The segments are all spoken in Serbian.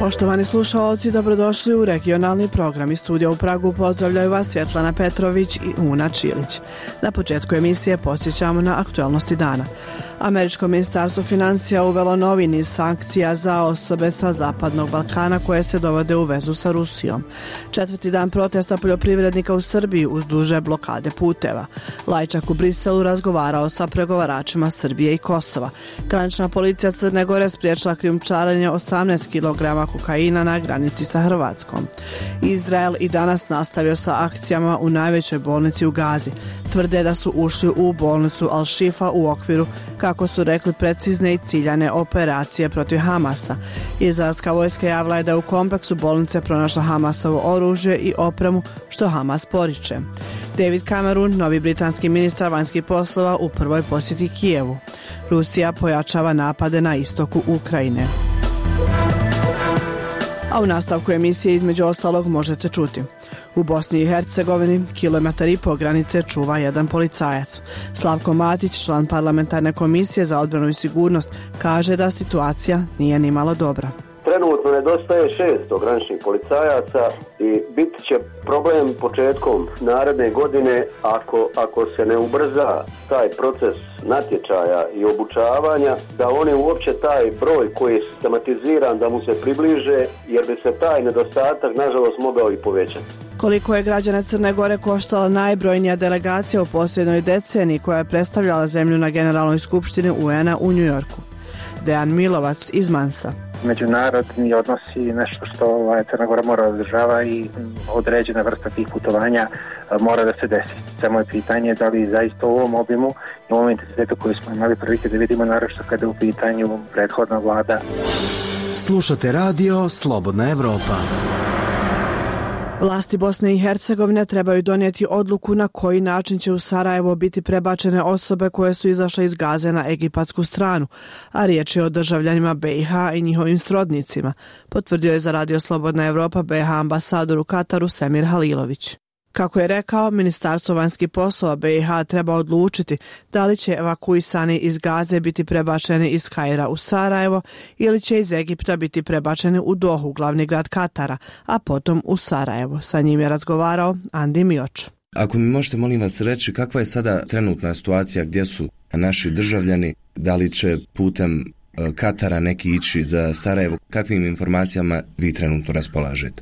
Poštovani slušaoci, dobrodošli u regionalni program. Iz studija u Pragu pozdravljaju vas Svjetlana Petrović i Una Čilić. Na početku emisije podsjećamo na aktualnosti dana. Američko ministarstvo financija uvelo novi niz sankcija za osobe sa Zapadnog Balkana koje se dovode u vezu sa Rusijom. 4. dan protesta poljoprivrednika u Srbiji uz duže blokade puteva. Lajčak u Briselu razgovarao sa pregovaračima Srbije i Kosova. Granična policija Crne Gore spriječila krijumčarenje 18 kg kokaina na granici sa Hrvatskom. Izrael i danas nastavio sa akcijama u najvećoj bolnici u Gazi. Tvrde da su ušli u bolnicu Al-Shifa u okviru, kako su rekli, precizne i ciljane operacije protiv Hamasa. Izraelska vojska javila je da je u kompleksu bolnice pronašla Hamasovo oružje i opremu što Hamas poriče. David Cameron, novi britanski ministar vanjskih poslova, u prvoj posjeti Kijevu. Rusija pojačava napade na istoku Ukrajine. A u nastavku emisije između ostalog možete čuti: u Bosni i Hercegovini 1,5 km granice čuva jedan policajac. Slavko Matić, član parlamentarne komisije za odbranu i sigurnost, kaže da situacija nije ni malo dobra. Trenutno nedostaje 600 graničnih policajaca i bit će problem početkom naredne godine ako se ne ubrza taj proces natječaja i obučavanja, da oni uopće taj broj koji je sistematiziran da mu se približe, jer bi se taj nedostatak nažalost mogao i povećati. Koliko je građane Crne Gore koštala najbrojnija delegacija u posljednjoj deceniji koja je predstavljala zemlju na Generalnoj skupštini UN-a u Njujorku? Dejan Milovac iz Mansa. Međunarodni odnosi nešto što Crna Gora mora održava i određena vrsta tih putovanja mora da se desi. Samo je pitanje da li zaista u ovom obimu i u ovom intenzitetu koji smo imali prilike da vidimo, naročito kada je u pitanju prethodna vlada. Slušate radio Slobodna Evropa. Vlasti Bosne i Hercegovine trebaju donijeti odluku na koji način će u Sarajevo biti prebačene osobe koje su izašle iz Gaze na egipatsku stranu, a riječ je o državljanima BiH i njihovim srodnicima, potvrdio je za radio Slobodna Evropa BiH ambasador u Kataru Semir Halilović. Kako je rekao, Ministarstvo vanjskih poslova BiH treba odlučiti da li će evakuisani iz Gaze biti prebačeni iz Kaira u Sarajevo ili će iz Egipta biti prebačeni u Dohu, glavni grad Katara, a potom u Sarajevo. Sa njim je razgovarao Andi Mioč. Ako mi možete, molim vas, reći kakva je sada trenutna situacija, gdje su naši državljani, da li će putem Katara neki ići za Sarajevo, kakvim informacijama vi trenutno raspolažete?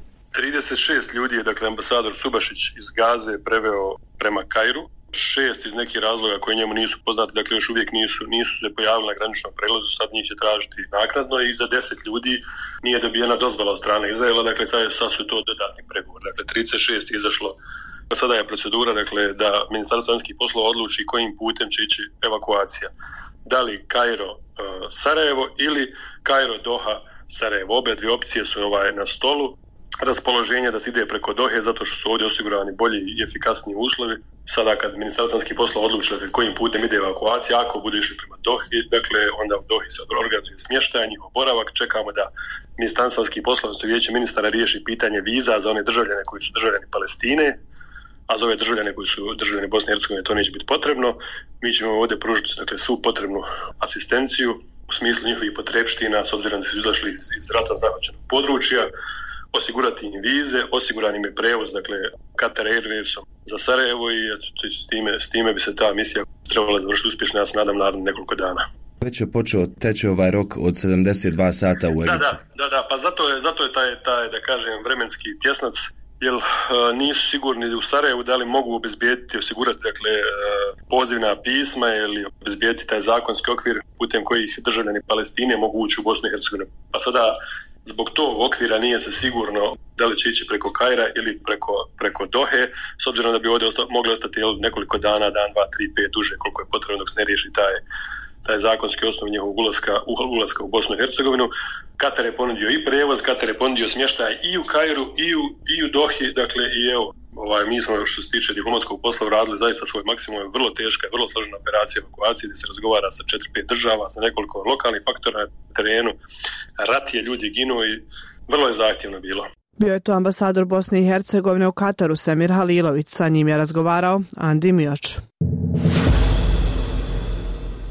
36 ljudi je, dakle, ambasador Subašić iz Gaze preveo prema Kairu. 6 iz nekih razloga koji njemu nisu poznati, dakle još uvijek nisu se pojavili na graničnom prelazu, sad njih će tražiti naknadno, i za 10 ljudi nije dobijena dozvola od strane Izraela, dakle sad su to dodatni pregovor. Dakle, 36 je izašlo. Sada je procedura, dakle, da Ministarstvo vanjskih poslova odluči kojim putem će ići evakuacija. Da li Kairo Sarajevo ili Kairo Doha Sarajevo. Obe dvije opcije su na stolu. Raspoloženje da se ide preko Dohe zato što su ovdje osigurani bolji i efikasniji uslovi. Sada kad Ministarstvo vanjskih poslova odlučilo kojim putem ide evakuacija, ako budu išli prema Dohi, dakle onda u Dohi se organizuje smještaj, njihov boravak. Čekamo da Ministarstvo vanjskih poslova, odnosno Vijeće ministara, riješi pitanje viza za one državljane koji su državljani Palestine, a za ove državljane koji su državljani Bosne i Hercegovine to neće biti potrebno. Mi ćemo ovdje pružiti, dakle, svu potrebnu asistenciju u smislu njihovih potrebština, s obzirom da su izašli iz ratom zahvaćenog područja, osigurati im vize, osiguran im je prevoz, dakle, Qatar Airwaysom za Sarajevo, i s time bi se ta misija trebala završiti uspješno, ja se nadam, naravno nekoliko dana. Već je počeo teći ovaj rok od 72 sata u Egiptu. Da, pa zato je taj, da kažem, vremenski tjesnac, jer nisu sigurni u Sarajevu da li mogu osigurati, dakle, pozivna pisma ili obezbijediti taj zakonski okvir putem kojih državljani Palestine mogu ući u Bosnu i Hercegovinu. Pa sada, zbog tog okvira nije se sigurno da li će ići preko Kaira ili preko Dohe, s obzirom da bi ovdje mogli ostati nekoliko dana, dan, 2, 3, 5, duže koliko je potrebno dok se ne riješi taj zakonski osnov njihovog ulaska u Bosnu i Hercegovinu. Katar je ponudio i prevoz, Katar je ponudio smještaj i u Kairu i u Dohi, dakle, i evo, mi smo, što se tiče diplomatskog posla, radili zaista svoj maksimum. Vrlo teška, vrlo složena operacija evakuacije gdje se razgovara sa 4-5 država, sa nekoliko lokalnih faktora na terenu. Rat je, ljudi ginu i vrlo je zahtjevno bilo. Bio je to ambasador Bosne i Hercegovine u Kataru Semir Halilović. Sa njim je razgovarao Andi Mioč.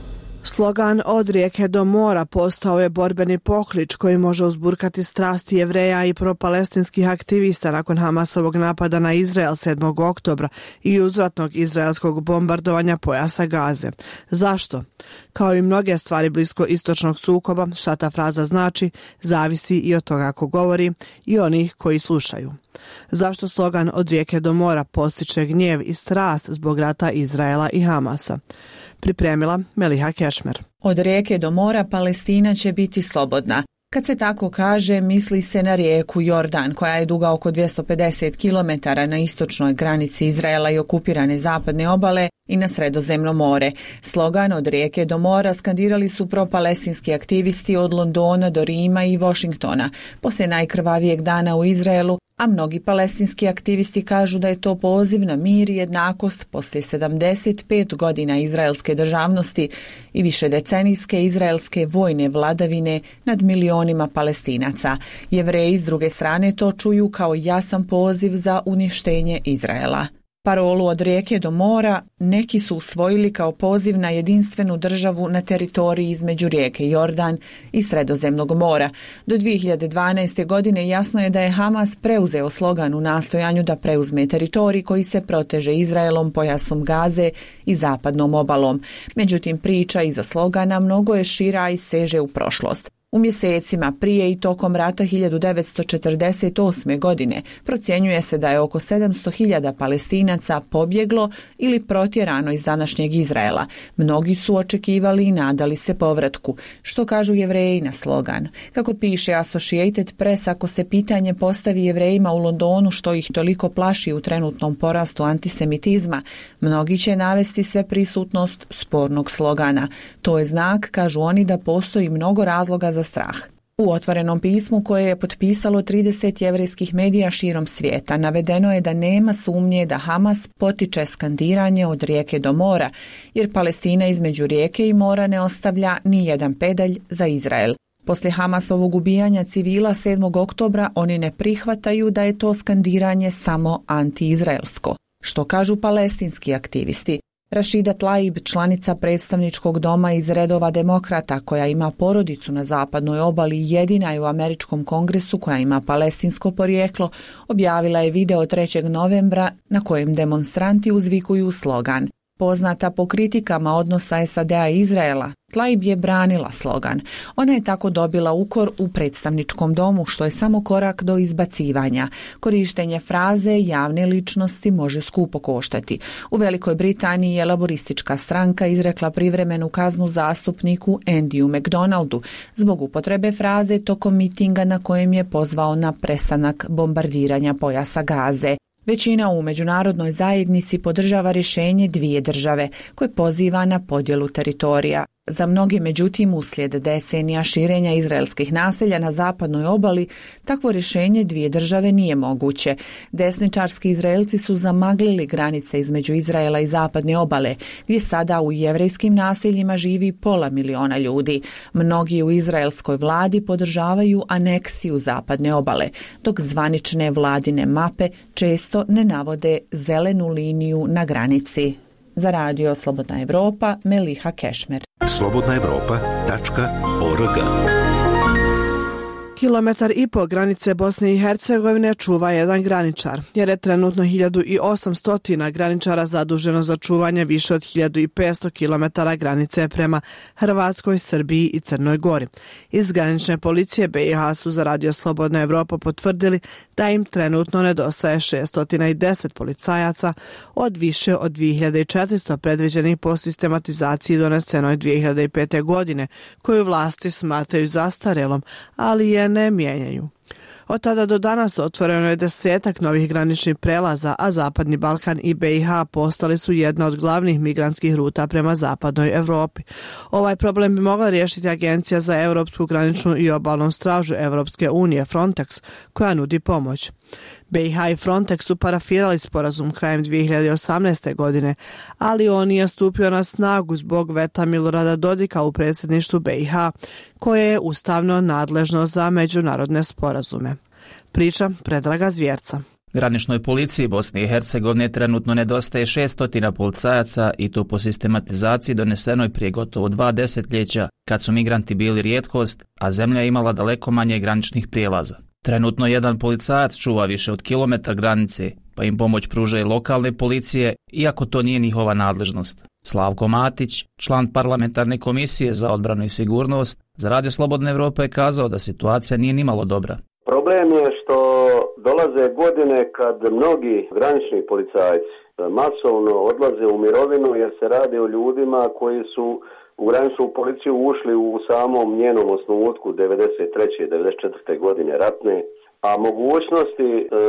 Slogan "Od rijeke do mora" postao je borbeni poklič koji može uzburkati strasti Jevreja i propalestinskih aktivista nakon Hamasovog napada na Izrael 7. oktobra i uzvratnog izraelskog bombardovanja pojasa Gaze. Zašto? Kao i mnoge stvari blisko istočnog sukoba, šta ta fraza znači, zavisi i od toga ko govori i onih koji slušaju. Zašto slogan "Od rijeke do mora" podsjeća gnjev i strast zbog rata Izraela i Hamasa? Pripremila Meliha Kešmer. Od rijeke do mora Palestina će biti slobodna. Kad se tako kaže, misli se na rijeku Jordan, koja je duga oko 250 km na istočnoj granici Izraela i okupirane zapadne obale i na Sredozemno more. Slogan "Od rijeke do mora" skandirali su propalestinski aktivisti od Londona do Rima i Washingtona poslije najkrvavijeg dana u Izraelu, a mnogi palestinski aktivisti kažu da je to poziv na mir i jednakost poslije 75 godina izraelske državnosti i višedecenijske izraelske vojne vladavine nad milionima Palestinaca. Jevreji s druge strane to čuju kao jasan poziv za uništenje Izraela. Parolu "Od rijeke do mora" neki su usvojili kao poziv na jedinstvenu državu na teritoriji između rijeke Jordan i Sredozemnog mora. Do 2012. godine jasno je da je Hamas preuzeo slogan u nastojanju da preuzme teritorij koji se proteže Izraelom, pojasom Gaze i zapadnom obalom. Međutim, priča iza slogana mnogo je šira i seže u prošlost. U mjesecima prije i tokom rata 1948. godine procjenjuje se da je oko 700.000 Palestinaca pobjeglo ili protjerano iz današnjeg Izraela. Mnogi su očekivali i nadali se povratku. Što kažu Jevreji na slogan? Kako piše Associated Press, ako se pitanje postavi Jevrejima u Londonu što ih toliko plaši u trenutnom porastu antisemitizma, mnogi će navesti sve prisutnost spornog slogana. To je znak, kažu oni, da postoji mnogo razloga za strah. U otvorenom pismu koje je potpisalo 30 jevrejskih medija širom svijeta navedeno je da nema sumnje da Hamas potiče skandiranje od rijeke do mora, jer Palestina između rijeke i mora ne ostavlja ni jedan pedalj za Izrael. Poslije Hamasovog ubijanja civila 7. oktobra oni ne prihvataju da je to skandiranje samo anti-izraelsko. Što kažu palestinski aktivisti? Rashida Tlaib, članica predstavničkog doma iz redova demokrata koja ima porodicu na zapadnoj obali, jedina je u američkom kongresu koja ima palestinsko porijeklo, objavila je video 3. novembra na kojem demonstranti uzvikuju slogan. Poznata po kritikama odnosa SAD-a i Izraela, Tlaib je branila slogan. Ona je tako dobila ukor u predstavničkom domu, što je samo korak do izbacivanja. Korištenje fraze javne ličnosti može skupo koštati. U Velikoj Britaniji je laboristička stranka izrekla privremenu kaznu zastupniku Andyu McDonaldu zbog upotrebe fraze tokom mitinga na kojem je pozvao na prestanak bombardiranja pojasa Gaze. Većina u međunarodnoj zajednici podržava rješenje dvije države koje poziva na podjelu teritorija. Za mnogi, međutim, uslijed decenija širenja izraelskih naselja na zapadnoj obali, takvo rješenje dvije države nije moguće. Desničarski Izraelci su zamaglili granice između Izraela i zapadne obale, gdje sada u jevrejskim naseljima živi 500.000 ljudi. Mnogi u izraelskoj vladi podržavaju aneksiju zapadne obale, dok zvanične vladine mape često ne navode zelenu liniju na granici. Za radio Slobodna Evropa, Meliha Kešmer. slobodnaevropa.org. Kilometar i po granice Bosne i Hercegovine čuva jedan graničar, jer je trenutno 1800 graničara zaduženo za čuvanje više od 1500 kilometara granice prema Hrvatskoj, Srbiji i Crnoj Gori. Iz granične policije BiH su za radio Slobodna Evropa potvrdili da im trenutno nedostaje 610 policajaca od više od 2400 predviđenih po sistematizaciji donesenoj 2005. godine, koju vlasti smatraju zastarelom, ali je ne mijenjaju. Od tada do danas otvoreno je 10 novih graničnih prelaza, a Zapadni Balkan i BiH postali su jedna od glavnih migrantskih ruta prema zapadnoj Evropi. Ovaj problem bi mogla riješiti Agencija za Europsku graničnu i obalnu stražu Europske unije, Frontex, koja nudi pomoć. BiH i Frontex su parafirali sporazum krajem 2018. godine, ali on je stupio na snagu zbog veta Milorada Dodika u predsjedništvu BiH, koje je ustavno nadležno za međunarodne sporazume. Priča Predraga Zvjerca. Graničnoj policiji Bosne i Hercegovine trenutno nedostaje 600 policajaca i to po sistematizaciji donesenoj prije gotovo 2 desetljeća kad su migranti bili rijetkost, a zemlja je imala daleko manje graničnih prijelaza. Trenutno jedan policajac čuva više od kilometra granice, pa im pomoć pružaju lokalne policije, iako to nije njihova nadležnost. Slavko Matić, član parlamentarne komisije za odbranu i sigurnost, za Radio Slobodna Evropa je kazao da situacija nije nimalo dobra. Problem je što dolaze godine kad mnogi granični policajci masovno odlaze u mirovinu jer se radi o ljudima koji su u graničnu policiju ušli u samom njenom osnutku 93. i 94. godine ratne, a mogućnosti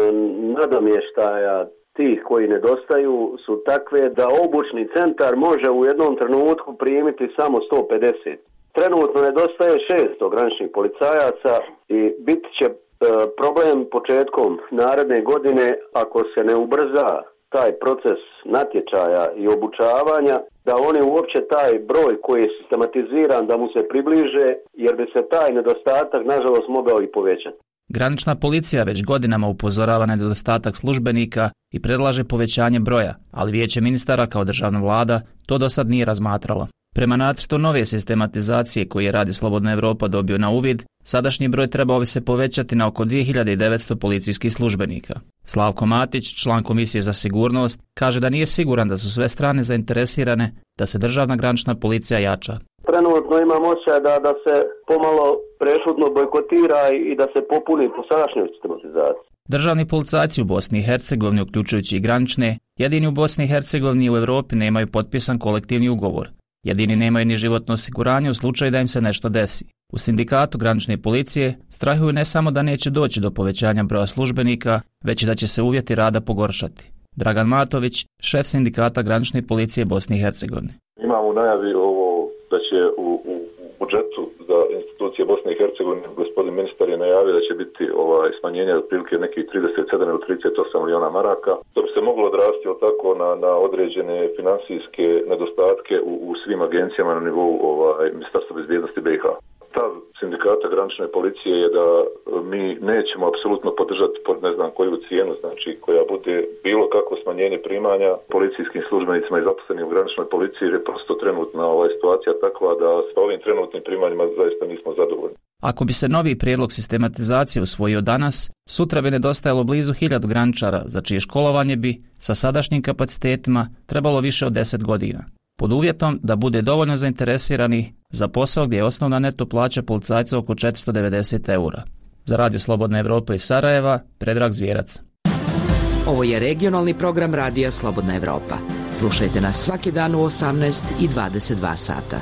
nadomještaja tih koji nedostaju su takve da obučni centar može u jednom trenutku primiti samo 150. Trenutno nedostaje 600 graničnih policajaca i bit će problem početkom naredne godine ako se ne ubrza taj proces natječaja i obučavanja, da oni uopće taj broj koji je sistematiziran da mu se približe, jer bi se taj nedostatak nažalost mogao i povećati. Granična policija već godinama upozorava na nedostatak službenika i predlaže povećanje broja, ali Vijeće ministara kao državna vlada to do sad nije razmatralo. Prema nacrtu nove sistematizacije koji je Radio Slobodna Evropa dobio na uvid, sadašnji broj trebao bi se povećati na oko 2900 policijskih službenika. Slavko Matić, član Komisije za sigurnost, kaže da nije siguran da su sve strane zainteresirane da se državna granična policija jača. Trenutno imam osjećaj da se pomalo prešutno bojkotira i da se popuni po sadašnjoj sistematizaciji. Državni policajci u Bosni i Hercegovini, uključujući i granične, jedini u Bosni i Hercegovini i u Europi nemaju potpisan kolektivni ugovor. Jedini nemaju ni životno osiguranje u slučaju da im se nešto desi. U sindikatu granične policije strahuju ne samo da neće doći do povećanja broja službenika, već i da će se uvjeti rada pogoršati. Dragan Matović, šef sindikata granične policije Bosne i Hercegovine. Imamo u najavi da će u budžetu za institucije Bosne i Hercegovine gospodin ministar je najavio da će biti smanjenje otprilike nekih 37 ili 38 milijuna maraka. To bi se moglo odrasti tako na određene financijske nedostatke u svim agencijama na nivou Ministarstva bezbjednosti BiH. Stav sindikata granične policije je da mi nećemo apsolutno podržati pod ne znam koju cijenu, znači koja bude bilo kakvo smanjenje primanja policijskim službenicima i zaposlenim u graničnoj policiji, jer je prosto trenutna situacija takva da s ovim trenutnim primanjima zaista nismo zadovoljni. Ako bi se novi prijedlog sistematizacije usvojio danas, sutra bi nedostajalo blizu 1000 graničara, za čije školovanje bi, sa sadašnjim kapacitetima, trebalo više od 10 godina. Pod uvjetom da bude dovoljno zainteresirani za posao gdje je osnovna neto plaća policajca oko 490 eura. Za Radio Slobodna Evropa iz Sarajeva, Predrag Zvjerac. Ovo je regionalni program Radija Slobodna Evropa. Slušajte nas svaki dan u 18 i 22 sata.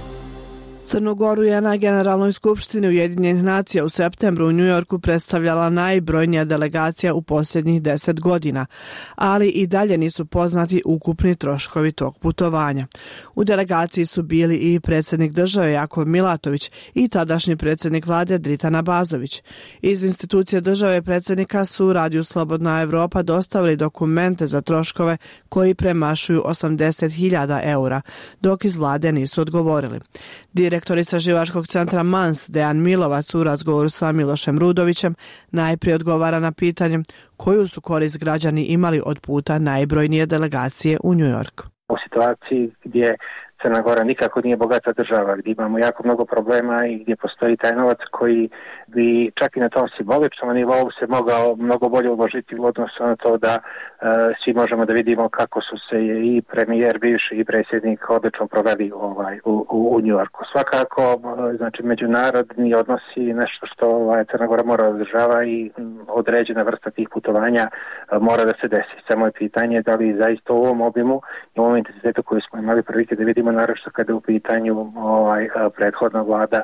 Crnu Goru je na Generalnoj skupštini Ujedinjenih nacija u septembru u Njujorku predstavljala najbrojnija delegacija u posljednjih 10 godina, ali i dalje nisu poznati ukupni troškovi tog putovanja. U delegaciji su bili i predsjednik države Jakov Milatović i tadašnji predsjednik vlade Dritan Abazović. Iz institucije države predsjednika su Radiju Slobodna Evropa dostavili dokumente za troškove koji premašuju 80.000 eura, dok iz vlade nisu odgovorili. Direktor istraživačkog centra MANS Dejan Milovac u razgovoru sa Milošem Rudovićem najprije odgovara na pitanje koju su korist građani imali od puta najbrojnije delegacije u New York. U situaciji gdje Crna Gora nikako nije bogata država, gdje imamo jako mnogo problema i gdje postoji taj novac koji bi čak i na tom simboličnom nivou se mogao mnogo bolje uložiti u odnosu na to da svi možemo da vidimo kako su se i premijer bivši i predsjednik odlično proveli u New Yorku. Svakako, znači međunarodni odnosi nešto što Crna Gora mora održava i određena vrsta tih putovanja mora da se desi. Samo je pitanje da li zaista u ovom obimu i u ovom intenzitetu koji smo imali prilike da vidimo, naravno kada je u pitanju prethodna vlada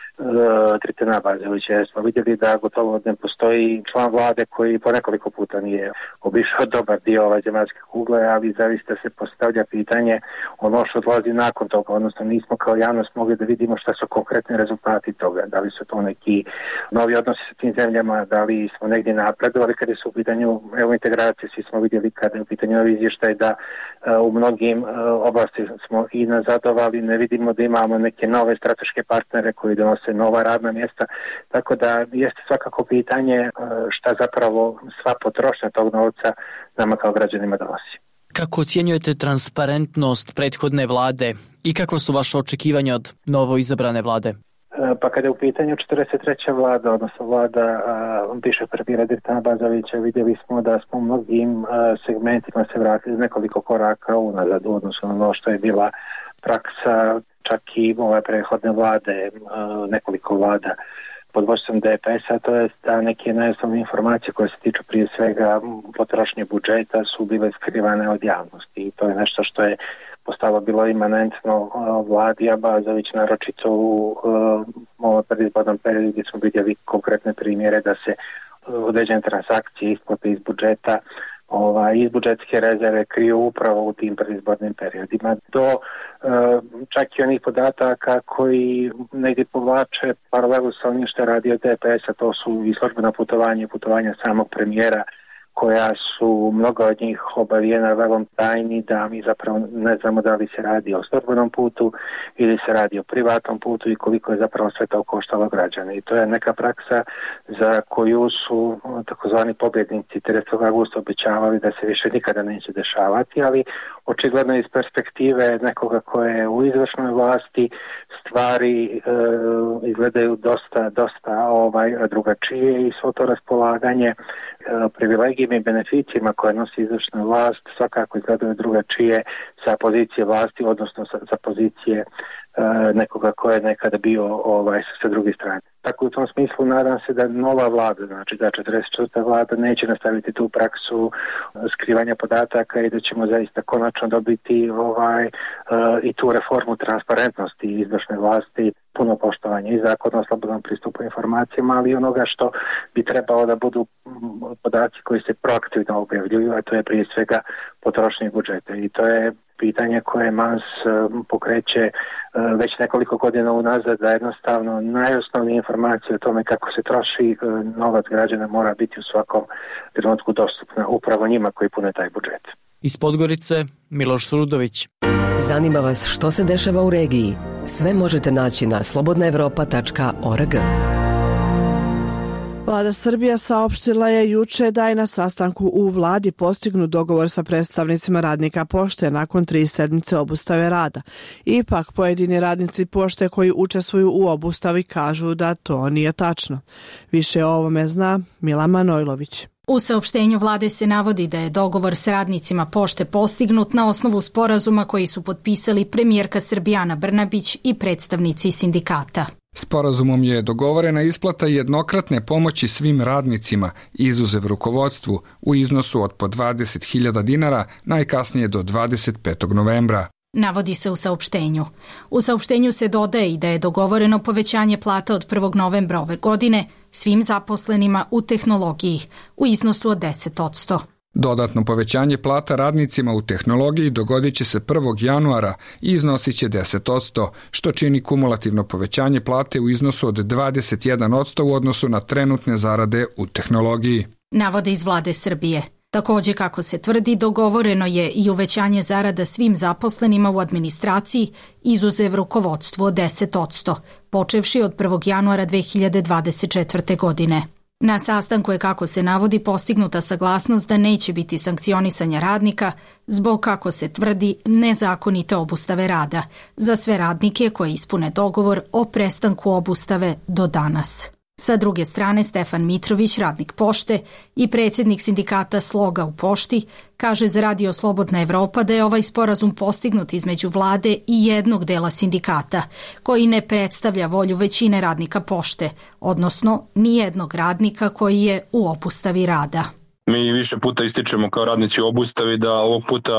Dritana Abazovića, jer smo vidjeli da gotovo ne postoji član vlade koji po nekoliko puta nije obišao dobar dio zemaljske kugle, ali zaista se postavlja pitanje ono što dolazi nakon toga, odnosno nismo kao javnost mogli da vidimo šta su konkretni rezultati toga, da li su to neki novi odnosi sa tim zemljama, da li smo negdje napredovali kada su u pitanju integracije, svi smo vidjeli kada je u pitanju novi izvještaj da u mnogim oblasti smo i nazadovali, ne vidimo da imamo neke nove strateške partnere koji donose donose nova radna mjesta, tako da jeste svakako pitanje šta zapravo sva potrošnja tog novca nama kao građanima donosi. Kako ocjenjujete transparentnost prethodne vlade i kakva su vaše očekivanja od novo izabrane vlade? Pa kada je u pitanju 43. vlada, odnosno vlada bivšeg premijera Dirka Bazovića, vidjeli smo da smo u mnogim segmentima se vratili nekoliko koraka unazad u odnosu na ono što je bila praksa čak i ove prethodne vlade, nekoliko vlada pod vodstvom DPS-a, to je da neke najosnovne informacije koje se tiču prije svega potrošnje budžeta su bile skrivane od javnosti i to je nešto što je postalo bilo imanentno vladi Abazović, naročito u ovom predizbornom periodu gdje smo vidjeli konkretne primjere da se određene transakcije isplate iz budžeta iz budžetske rezerve kriju upravo u tim predizbornim periodima do čak i onih podataka koji negdje povlače paralelu sa onim što je radio DPS-a, to su i službena putovanja samog premijera, koja su mnoga od njih obavijena velom tajni, da mi zapravo ne znamo da li se radi o službenom putu ili se radi o privatnom putu i koliko je zapravo sve to koštalo građane. I to je neka praksa za koju su takozvani pobjednici 30. augusta obećavali da se više nikada neće dešavati, ali očigledno iz perspektive nekoga koje je u izvršnoj vlasti stvari izgledaju dosta drugačije i svo to raspolaganje privilegijima i beneficijima koje nosi izvršna vlast svakako izgledaju drugačije sa pozicije vlasti, odnosno sa pozicije nekoga ko je nekada bio sa druge strane. Tako u tom smislu nadam se da nova vlada, znači da 44. vlada neće nastaviti tu praksu skrivanja podataka i da ćemo zaista konačno dobiti i tu reformu transparentnosti izvršne vlasti, puno poštovanje i zakona o slobodnom pristupu informacijama, ali onoga što bi trebalo da budu podaci koji se proaktivno objavljuju, a to je prije svega potrošnje budžeta. I to je pitanje koje MANS pokreće već nekoliko godina unazad, da jednostavno najosnovnije informacije o tome kako se troši novac građana mora biti u svakom trenutku dostupna upravo njima koji pune taj budžet. Iz Podgorice, Miloš Rudović. Zanima vas što se dešava u regiji? Sve možete naći na slobodnaevropa.org. Vlada Srbija saopštila je juče da je na sastanku u vladi postignut dogovor sa predstavnicima radnika pošte nakon 3 sedmice obustave rada. Ipak pojedini radnici pošte koji učestvuju u obustavi kažu da to nije tačno. Više o ovome zna Mila Manojlović. U saopštenju vlade se navodi da je dogovor s radnicima pošte postignut na osnovu sporazuma koji su potpisali premijerka Srbije Ana Brnabić i predstavnici sindikata. Sporazumom je dogovorena isplata jednokratne pomoći svim radnicima, izuzev rukovodstvu, u iznosu od po 20.000 dinara, najkasnije do 25. novembra. Navodi se u saopštenju. U saopštenju se dodaje i da je dogovoreno povećanje plata od 1. novembra ove godine svim zaposlenima u tehnologiji u iznosu od 10%. Dodatno povećanje plata radnicima u tehnologiji dogodit će se 1. januara i iznosit će 10%, što čini kumulativno povećanje plate u iznosu od 21% u odnosu na trenutne zarade u tehnologiji. Navode iz vlade Srbije. Također, kako se tvrdi, dogovoreno je i uvećanje zarada svim zaposlenima u administraciji, izuzev rukovodstvu od 10%, počevši od 1. januara 2024. godine. Na sastanku je, kako se navodi, postignuta saglasnost da neće biti sankcionisanja radnika zbog, kako se tvrdi, nezakonite obustave rada za sve radnike koji ispune dogovor o prestanku obustave do danas. Sa druge strane, Stefan Mitrović, radnik pošte i predsjednik sindikata Sloga u pošti, kaže za Radio Slobodna Evropa da je ovaj sporazum postignut između vlade i jednog dela sindikata, koji ne predstavlja volju većine radnika pošte, odnosno nijednog radnika koji je u obustavi rada. Mi više puta ističemo kao radnici u obustavi da ovog puta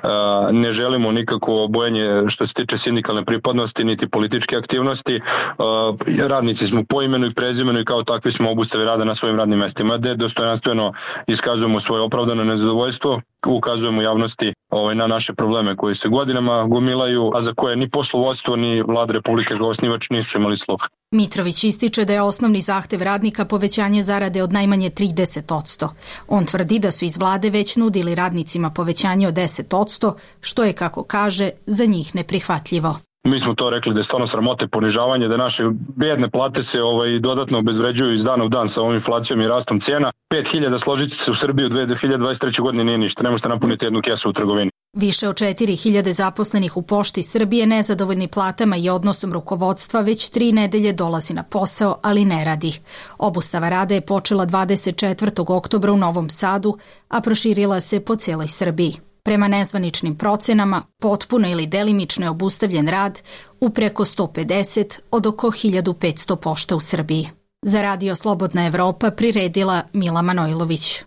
ne želimo nikakvo bojenje što se tiče sindikalne pripadnosti niti političke aktivnosti. Radnici smo po imenu i prezimenu i kao takvi smo u obustavi rada na svojim radnim mestima, gde dostojanstveno iskazujemo svoje opravdano nezadovoljstvo, ukazujemo javnosti na naše probleme koji se godinama gomilaju, a za koje ni poslovodstvo ni vlada Republike kao osnivač nisu imali sluha. Mitrović ističe da je osnovni zahtev radnika povećanje zarade od najmanje 30%. On tvrdi da su iz vlade već nudili radnicima povećanje od 10%, što je, kako kaže, za njih neprihvatljivo. Mi smo to rekli da je stvarno sramote, ponižavanje, da naše bedne plate se dodatno obezvređuju iz dana u dan sa ovom inflacijom i rastom cijena. 5.000 složiti se u Srbiji u 2023. godini nije ništa, ne možete napuniti jednu kesu u trgovini. Više od 4.000 zaposlenih u Pošti Srbije nezadovoljni platama i odnosom rukovodstva već 3 nedelje dolazi na posao, ali ne radi. Obustava rada je počela 24. oktobra u Novom Sadu, a proširila se po cijeloj Srbiji. Prema nezvaničnim procenama, potpuno ili delimično je obustavljen rad u preko 150 od oko 1500 pošta u Srbiji. Za Radio Slobodna Evropa priredila Mila Manojlović.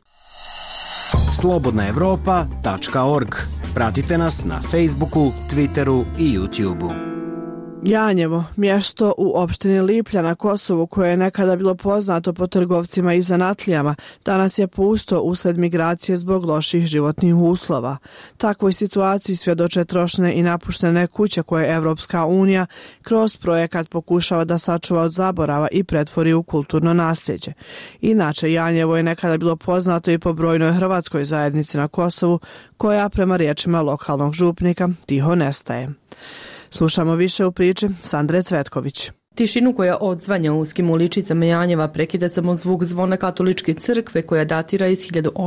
slobodnaevropa.org. Pratite nas na Facebooku, Twitteru i YouTubeu. Janjevo, mjesto u opštini Liplja na Kosovu koje je nekada bilo poznato po trgovcima i zanatlijama, danas je pusto usled migracije zbog loših životnih uslova. Takvoj situaciji svjedoče trošne i napuštene kuće koje Evropska unija kroz projekat pokušava da sačuva od zaborava i pretvori u kulturno nasljeđe. Inače, Janjevo je nekada bilo poznato i po brojnoj hrvatskoj zajednici na Kosovu koja prema riječima lokalnog župnika tiho nestaje. Slušamo više u priči Sandre Cvetković. Tišinu koja odzvanja u uskim uličicama Janjeva prekida samo zvuk zvona katoličke crkve koja datira iz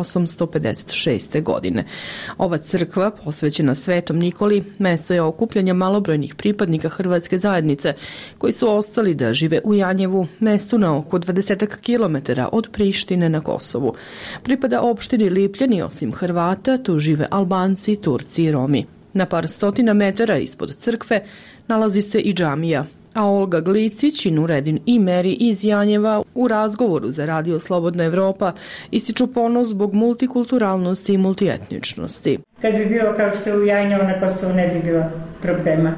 1856. godine. Ova crkva, posvećena Svetom Nikoli, mesto je okupljanja malobrojnih pripadnika hrvatske zajednice koji su ostali da žive u Janjevu, mestu na oko 20 km od Prištine na Kosovu. Pripada opštini Lipljani, osim Hrvata, tu žive Albanci, Turci i Romi. Na par stotina metara ispod crkve nalazi se i džamija, a Olga Glicić i Nuredin Imeri iz Janjeva u razgovoru za Radio Slobodna Evropa ističu ponos zbog multikulturalnosti i multietničnosti. Kad bi bilo kao što je u Janjevu na Kosovu ne bi bilo problema.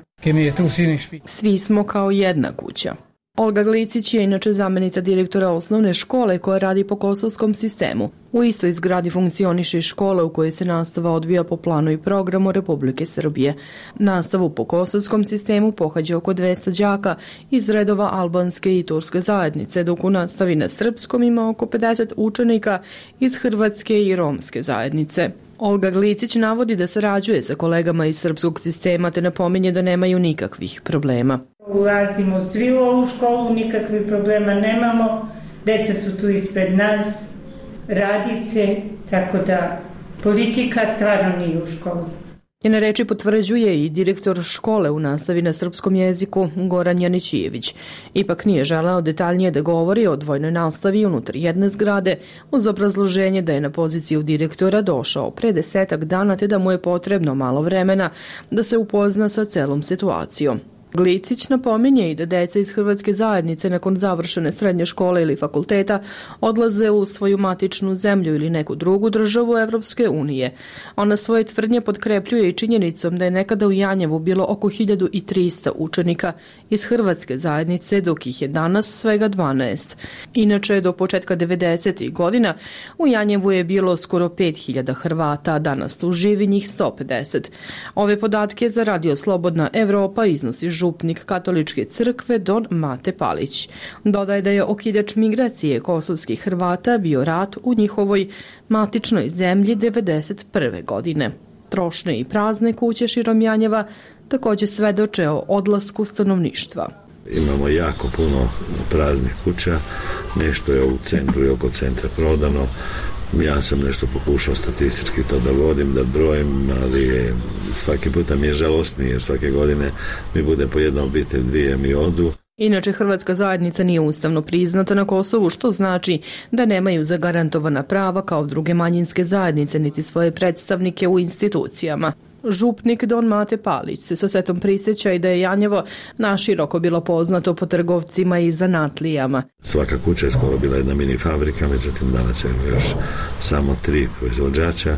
Svi smo kao jedna kuća. Olga Glicić je inače zamjenica direktora osnovne škole koja radi po kosovskom sistemu. U istoj zgradi funkcioniše škola u kojoj se nastava odvija po planu i programu Republike Srbije. Nastavu po kosovskom sistemu pohađa oko 200 đaka iz redova albanske i turske zajednice, dok u nastavi na srpskom ima oko 50 učenika iz hrvatske i romske zajednice. Olga Glicić navodi da sarađuje sa kolegama iz srpskog sistema te napominje da nemaju nikakvih problema. Ulazimo svi u ovu školu, nikakvih problema nemamo, deca su tu ispred nas, radi se, tako da politika stvarno nije u školi. Njene reči potvrđuje i direktor škole u nastavi na srpskom jeziku Goran Janićijević. Ipak nije želeo detaljnije da govori o dvojnoj nastavi unutar jedne zgrade uz obrazloženje da je na poziciju direktora došao pre 10 dana te da mu je potrebno malo vremena da se upozna sa celom situacijom. Glicić napominje i da deca iz hrvatske zajednice nakon završene srednje škole ili fakulteta odlaze u svoju matičnu zemlju ili neku drugu državu Evropske unije. Ona svoje tvrdnje potkrepljuje i činjenicom da je nekada u Janjevu bilo oko 1300 učenika iz hrvatske zajednice, dok ih je danas svega 12. Inače, do početka 90. godina u Janjevu je bilo skoro 5000 Hrvata, a danas tu živi njih 150. Ove podatke za Radio Slobodna Evropa iznosi župnik katoličke crkve Don Mate Palić. Dodaje da je okidač migracije kosovskih Hrvata bio rat u njihovoj matičnoj zemlji 1991. godine. Trošne i prazne kuće širom Janjeva također svedoče o odlasku stanovništva. Imamo jako puno praznih kuća, nešto je u centru i oko centra prodano. Ja sam nešto pokušao statistički to da vodim, da brojim, ali svaki puta mi je žalostnije jer svake godine mi bude po jedna obitelj, dvije mi odu. Inače, hrvatska zajednica nije ustavno priznata na Kosovu, što znači da nemaju zagarantovana prava kao druge manjinske zajednice niti svoje predstavnike u institucijama. Župnik Don Mate Palić se sa setom prisjeća i da je Janjevo naširoko bilo poznato po trgovcima i zanatlijama. Svaka kuća je skoro bila jedna mini fabrika, međutim danas imamo još samo 3 proizvođača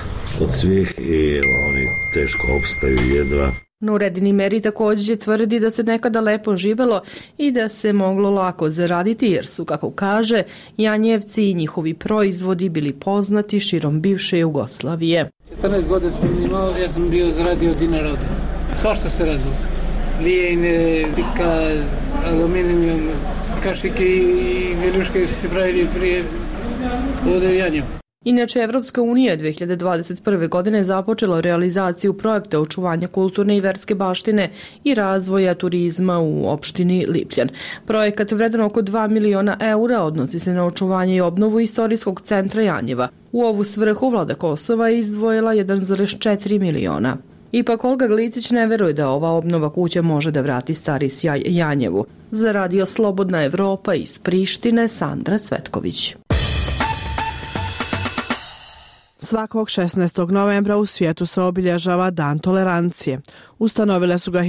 od svih i oni teško opstaju jedva. Nuredin Imeri također tvrdi da se nekada lepo živelo i da se moglo lako zaraditi jer su, kako kaže, Janjevci i njihovi proizvodi bili poznati širom bivše Jugoslavije. 14 godina sam imao, ja sam bio zaradio dinara. Svašta se radilo. Lijene, pika, aluminijum, kašike i veljuške se pravili prije ovdje u Janjevu. Inače, Evropska unija 2021. godine započela realizaciju projekta očuvanja kulturne i verske baštine i razvoja turizma u opštini Lipljan. Projekat vredan oko 2 miliona eura odnosi se na očuvanje i obnovu istorijskog centra Janjeva. U ovu svrhu vlada Kosova je izdvojila 1,4 miliona. Ipak Olga Glicić ne veruje da ova obnova kuća može da vrati stari sjaj Janjevu. Za Radio Slobodna Evropa iz Prištine, Sandra Cvetković. Svakog 16. novembra u svijetu se obilježava Dan tolerancije. Ustanovile su ga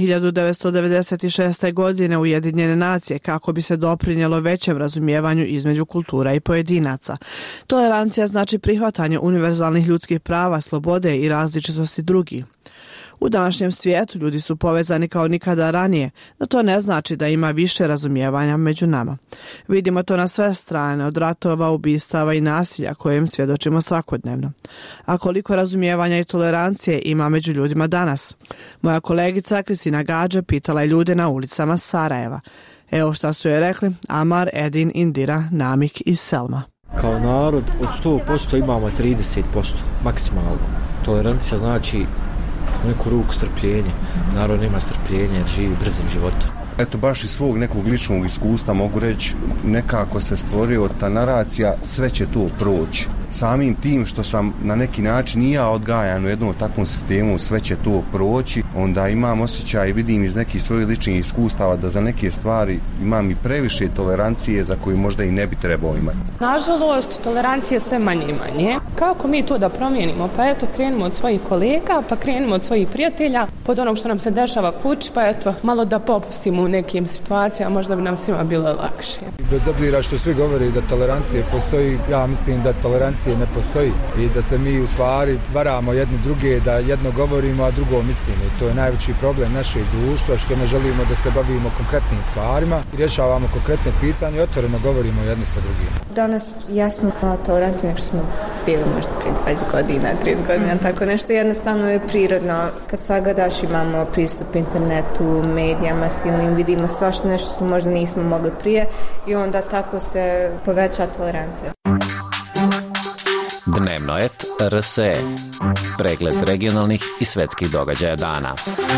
1996. godine Ujedinjene nacije kako bi se doprinijelo većem razumijevanju između kultura i pojedinaca. Tolerancija znači prihvatanje univerzalnih ljudskih prava, slobode i različitosti drugih. U današnjem svijetu ljudi su povezani kao nikada ranije, no to ne znači da ima više razumijevanja među nama. Vidimo to na sve strane, od ratova, ubistava i nasilja kojem svjedočimo svakodnevno. A koliko razumijevanja i tolerancije ima među ljudima danas? Moja kolegica Kristina Gađa pitala je ljude na ulicama Sarajeva. Evo šta su je rekli Amar, Edin, Indira, Namik i Selma. Kao narod od 100% imamo 30%, maksimalno. Tolerancija znači neku ruku strpljenje. Narod nema strpljenja jer živi brzim životom. Eto, baš iz svog nekog ličnog iskustva mogu reći, nekako se stvorio ta naracija, sve će to proći. Samim tim što sam na neki način i ja odgajan u jednom takvom sistemu, sve će to proći, onda imam osjećaj i vidim iz nekih svojih ličnih iskustava da za neke stvari imam i previše tolerancije za koju možda i ne bi trebao imati. Nažalost, tolerancija sve manje i manje. Kako mi to da promijenimo? Pa eto, krenimo od svojih kolega, pa krenimo od svojih prijatelja, pod onog što nam se dešava kući, pa eto, malo da popustimo u nekim situacijama, možda bi nam svima bilo lakše. Bez obzira što svi govori da tolerancije postoji, ja mislim da tolerancije ne postoji i da se mi u stvari varamo jedni druge, da jedno govorimo, a drugo mislimo. I to je najveći problem našeg društva, što ne želimo da se bavimo konkretnim stvarima i rješavamo konkretne pitanje i otvoreno govorimo jedni sa drugima. Danas jesmo malo tolerantni nego što smo bili možda prije 20 godina, 30 godina, tako nešto jednostavno je prirodno. Kad sagledaš imamo pristup internetu, medijama silnim, vidimo svašta nešto što možda nismo mogli prije i onda tako se poveća tolerancija. Dnevnoet RSE. Pregled regionalnih i svetskih događaja dana.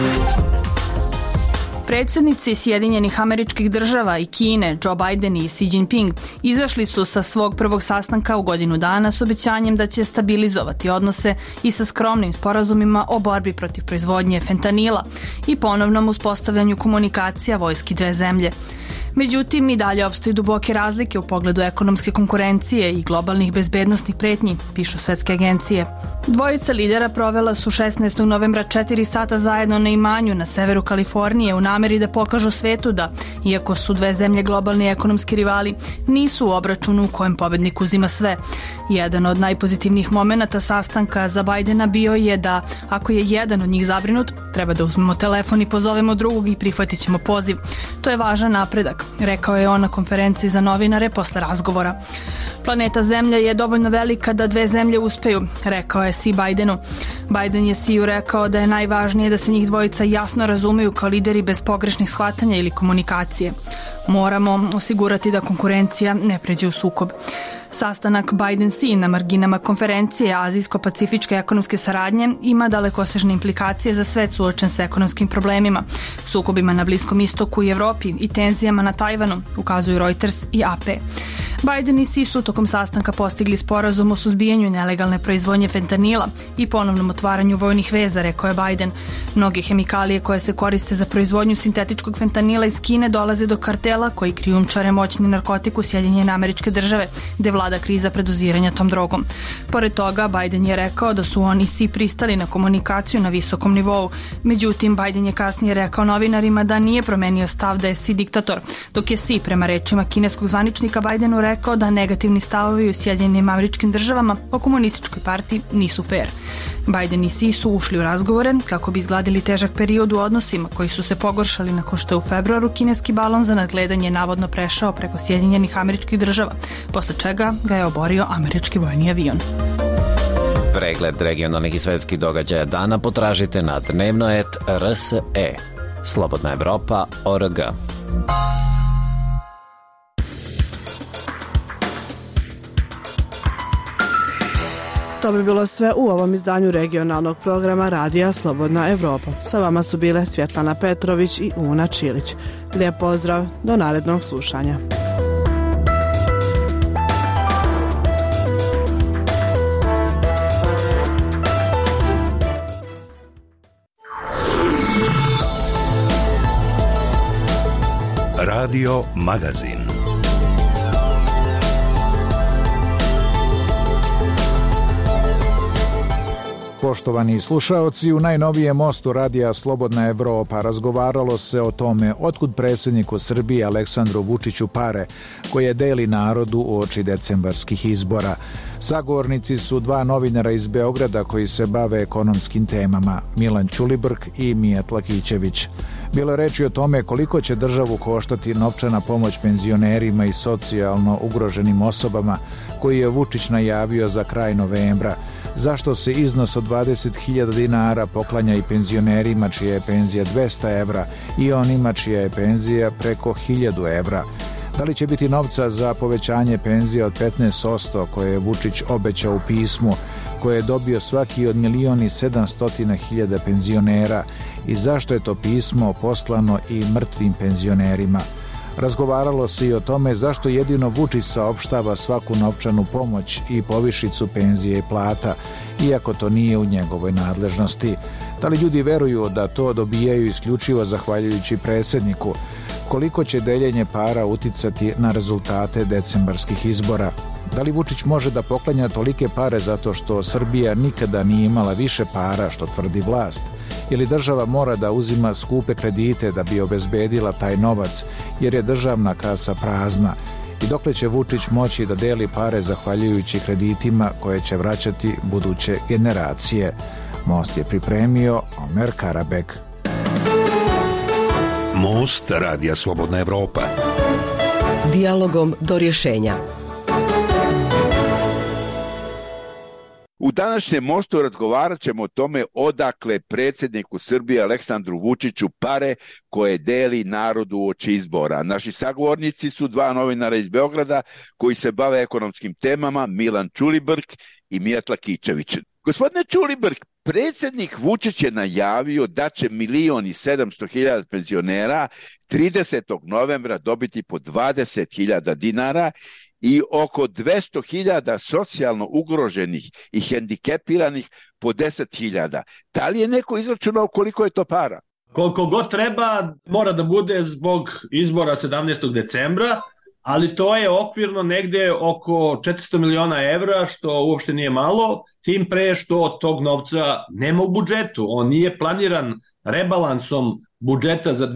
Predsjednici Sjedinjenih Američkih Država i Kine, Joe Biden i Xi Jinping, izašli su sa svog prvog sastanka u godinu dana s obećanjem da će stabilizovati odnose i sa skromnim sporazumima o borbi protiv proizvodnje fentanila i ponovnom uspostavljanju komunikacija vojski dve zemlje. Međutim, i dalje opstoji duboke razlike u pogledu ekonomske konkurencije i globalnih bezbednosnih pretnji, pišu svetske agencije. Dvojica lidera provela su 16. novembra 4 sata zajedno na imanju na severu Kalifornije u nameri da pokažu svetu da, iako su dve zemlje globalni ekonomski rivali, nisu u obračunu u kojem pobednik uzima sve. Jedan od najpozitivnijih momenata sastanka za Bidena bio je da, ako je jedan od njih zabrinut, treba da uzmemo telefon i pozovemo drugog i prihvatit ćemo poziv. To je važan napredak, rekao je on na konferenciji za novinare posle razgovora. Planeta Zemlja je dovoljno velika da dve zemlje uspeju, rekao je Xi Bidenu. Biden je Xiu rekao da je najvažnije da se njih dvojica jasno razumeju kao lideri bez pogrešnih shvatanja ili komunikacije. Moramo osigurati da konkurencija ne pređe u sukob. Sastanak Biden-Xi na marginama konferencije Azijsko-pacifičke ekonomske saradnje ima dalekosežne implikacije za svet suočen sa ekonomskim problemima, sukobima na Bliskom istoku i Evropi i tenzijama na Tajvanu, ukazuju Reuters i AP. Biden i Xi su tokom sastanka postigli sporazum o suzbijanju nelegalne proizvodnje fentanila i ponovnom otvaranju vojnih veza, rekao je Biden. Mnoge hemikalije koje se koriste za proizvodnju sintetičkog fentanila iz Kine dolaze do kartela koji krijumčare moćni narkotik u Sjedinjene Američke Države, gde vlada kriza predoziranja tom drogom. Pored toga, Biden je rekao da su on i Xi pristali na komunikaciju na visokom nivou. Međutim, Biden je kasnije rekao novinarima da nije promenio stav da je Xi diktator, dok je Xi, prema rečima kineskog zvaničnika Bidenu, rekao da negativni stavovi u Sjedinjenim Američkim Državama o komunističkoj partiji nisu fair. Biden i Xi su ušli u razgovore kako bi izgladili težak period u odnosima koji su se pogoršali nakon što je u februaru kineski balon za nadgledanje navodno prešao preko Sjedinjenih Američkih Država, posle čega ga je oborio američki vojni avion. Pregled regionalnih i svetskih događaja dana potražite na Dnevnoet RSE. Slobodna Evropa.org. To bi bilo sve u ovom izdanju regionalnog programa Radija Slobodna Evropa. Sa vama su bile Svjetlana Petrović i Una Čilić. Lijep pozdrav, do narednog slušanja. Radio Magazin. Poštovani slušaoci, u najnovijem mostu Radija Slobodna Evropa razgovaralo se o tome otkud predsjedniku Srbije Aleksandru Vučiću pare koje deli narodu uoči decembarskih izbora. Sagovornici su dva novinara iz Beograda koji se bave ekonomskim temama, Milan Ćulibrk i Mijat Lakićević. Bilo je reči o tome koliko će državu koštati novčana pomoć penzionerima i socijalno ugroženim osobama koji je Vučić najavio za kraj novembra. Zašto se iznos od 20.000 dinara poklanja i penzionerima čija je penzija 200 evra i onima čija je penzija preko 1000 evra? Da li će biti novca za povećanje penzije od 15% koje je Vučić obećao u pismu koje je dobio svaki od 1.700.000 penzionera i zašto je to pismo poslano i mrtvim penzionerima? Razgovaralo se i o tome zašto jedino Vučić saopštava svaku novčanu pomoć i povišicu penzije i plata, iako to nije u njegovoj nadležnosti. Da li ljudi veruju da to dobijaju isključivo zahvaljujući predsjedniku? Koliko će deljenje para uticati na rezultate decembarskih izbora? Da li Vučić može da poklanja tolike pare zato što Srbija nikada nije imala više para, što tvrdi vlast? Ili država mora da uzima skupe kredite da bi obezbedila taj novac, jer je državna kasa prazna? I dokle će Vučić moći da deli pare zahvaljujući kreditima koje će vraćati buduće generacije? Most je pripremio Omer Karabek. Most Radija Slobodna Evropa. Dijalogom do rješenja. U današnjem mostu razgovarat ćemo o tome odakle predsjedniku Srbije Aleksandru Vučiću pare koje deli narodu uoči izbora. Naši sagovornici su dva novinara iz Beograda koji se bave ekonomskim temama, Milan Ćulibrk i Mijat Lakićević. Gospodine Ćulibrk, predsjednik Vučić je najavio da će 1.700.000 penzionera 30. novembra dobiti po 20.000 dinara i oko 200.000 socijalno ugroženih i hendikepiranih po 10.000. Da li je neko izračunao koliko je to para? Koliko god treba, mora da bude zbog izbora 17. decembra, ali to je okvirno negde oko 400 miliona evra, što uopšte nije malo, tim pre što od tog novca nema u budžetu. On nije planiran rebalansom budžeta za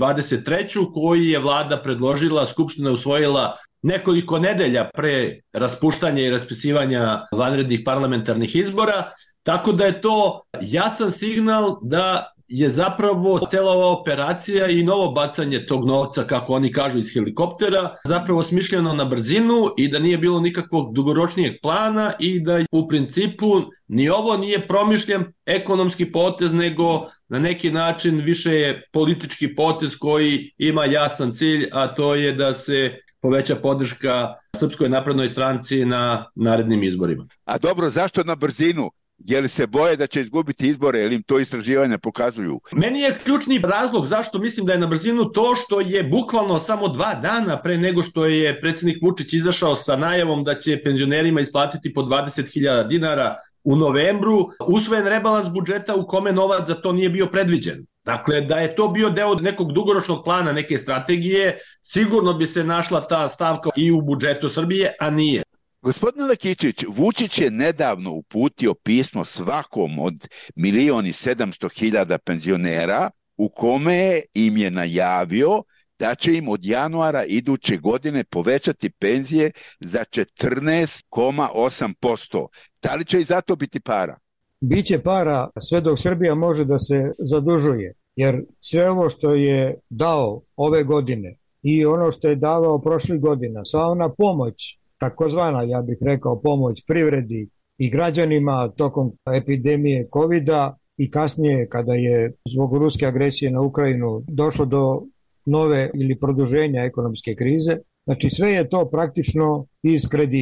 2023. koji je vlada predložila, Skupština usvojila nekoliko nedelja pre raspuštanja i raspisivanja vanrednih parlamentarnih izbora, tako da je to jasan signal da je zapravo cela ova operacija i novo bacanje tog novca, kako oni kažu, iz helikoptera, zapravo smišljeno na brzinu i da nije bilo nikakvog dugoročnijeg plana i da u principu ni ovo nije promišljen ekonomski potez, nego na neki način više je politički potez koji ima jasan cilj, a to je da se poveća podrška Srpskoj naprednoj stranci na narednim izborima. A dobro, zašto na brzinu? Je li se boje da će izgubiti izbore, jer im to istraživanja pokazuju? Meni je ključni razlog zašto mislim da je na brzinu to što je bukvalno samo 2 dana pre nego što je predsjednik Vučić izašao sa najavom da će penzionerima isplatiti po 20.000 dinara u novembru, usvojen rebalans budžeta u kome novac za to nije bio predviđen. Dakle, da je to bio deo nekog dugoročnog plana, neke strategije, sigurno bi se našla ta stavka i u budžetu Srbije, a nije. Gospodine Lakićević, Vučić je nedavno uputio pismo svakom od 1.700.000 penzionera u kome im je najavio da će im od januara iduće godine povećati penzije za 14,8%. Da li će i zato biti para? Biće para sve dok Srbija može da se zadužuje, jer sve ovo što je dao ove godine i ono što je davao prošlih godina, sva ona pomoć, takozvana, ja bih rekao, pomoć privredi i građanima tokom epidemije COVID-a i kasnije kada je zbog ruske agresije na Ukrajinu došlo do nove ili produženja ekonomske krize. Znači sve je to praktično iz kredita.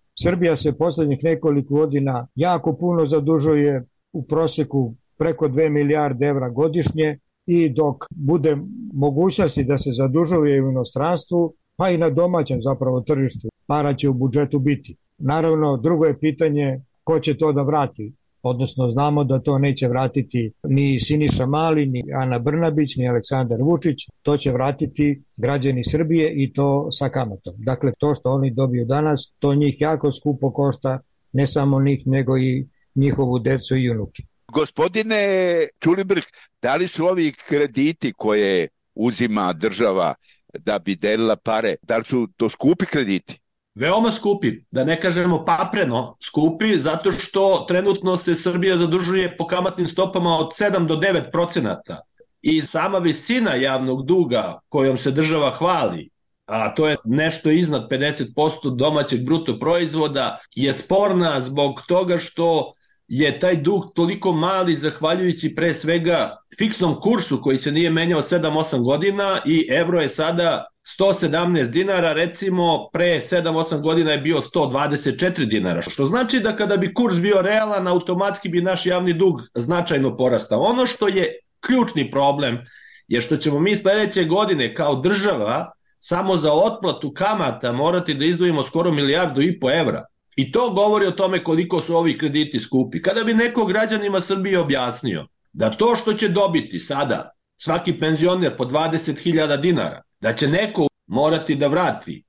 Srbija se posljednjih nekoliko godina jako puno zadužuje, u prosjeku preko 2 milijarde evra godišnje, i dok bude mogućnosti da se zadužuje u inostranstvu, pa i na domaćem zapravo tržištu, para će u budžetu biti. Naravno, drugo je pitanje ko će to da vrati. Odnosno, znamo da to neće vratiti ni Siniša Mali, ni Ana Brnabić, ni Aleksandar Vučić. To će vratiti građani Srbije i to sa kamatom. Dakle, to što oni dobiju danas, to njih jako skupo košta, ne samo njih, nego i njihovu decu i unuke. Gospodine Ćulibrk, da li su ovi krediti koje uzima država da bi delila pare, da li su to skupi krediti? Veoma skupi, da ne kažemo papreno skupi, zato što trenutno se Srbija zadužuje po kamatnim stopama od 7 do 9%. I sama visina javnog duga kojom se država hvali, a to je nešto iznad 50% domaćeg bruto proizvoda, je sporna zbog toga što je taj dug toliko mali zahvaljujući pre svega fiksnom kursu koji se nije menjao 7-8 godina i evro je sada 117 dinara, recimo pre 7-8 godina je bio 124 dinara, što znači da kada bi kurs bio realan, automatski bi naš javni dug značajno porastao. Ono što je ključni problem je što ćemo mi sledeće godine kao država samo za otplatu kamata morati da izdvojimo skoro 1,5 milijardu evra. I to govori o tome koliko su ovi krediti skupi. Kada bi neko građanima Srbije objasnio da to što će dobiti sada svaki penzioner po 20.000 dinara, da će neko morati da vrati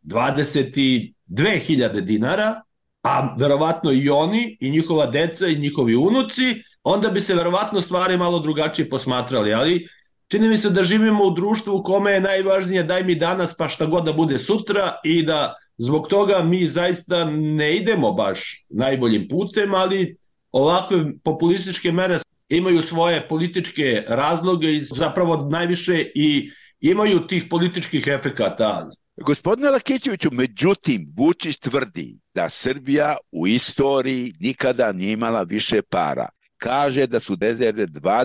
22.000 dinara, a verovatno i oni, i njihova deca, i njihovi unuci, onda bi se verovatno stvari malo drugačije posmatrali. Ali čini mi se da živimo u društvu u kome je najvažnije daj mi danas pa šta god da bude sutra i da zbog toga mi zaista ne idemo baš najboljim putem, ali ovakve populističke mere imaju svoje političke razloge i zapravo najviše i imaju tih političkih efekata. Gospodine Lakićeviću, međutim, Vučić tvrdi da Srbija u istoriji nikada nije imala više para. Kaže da su rezerve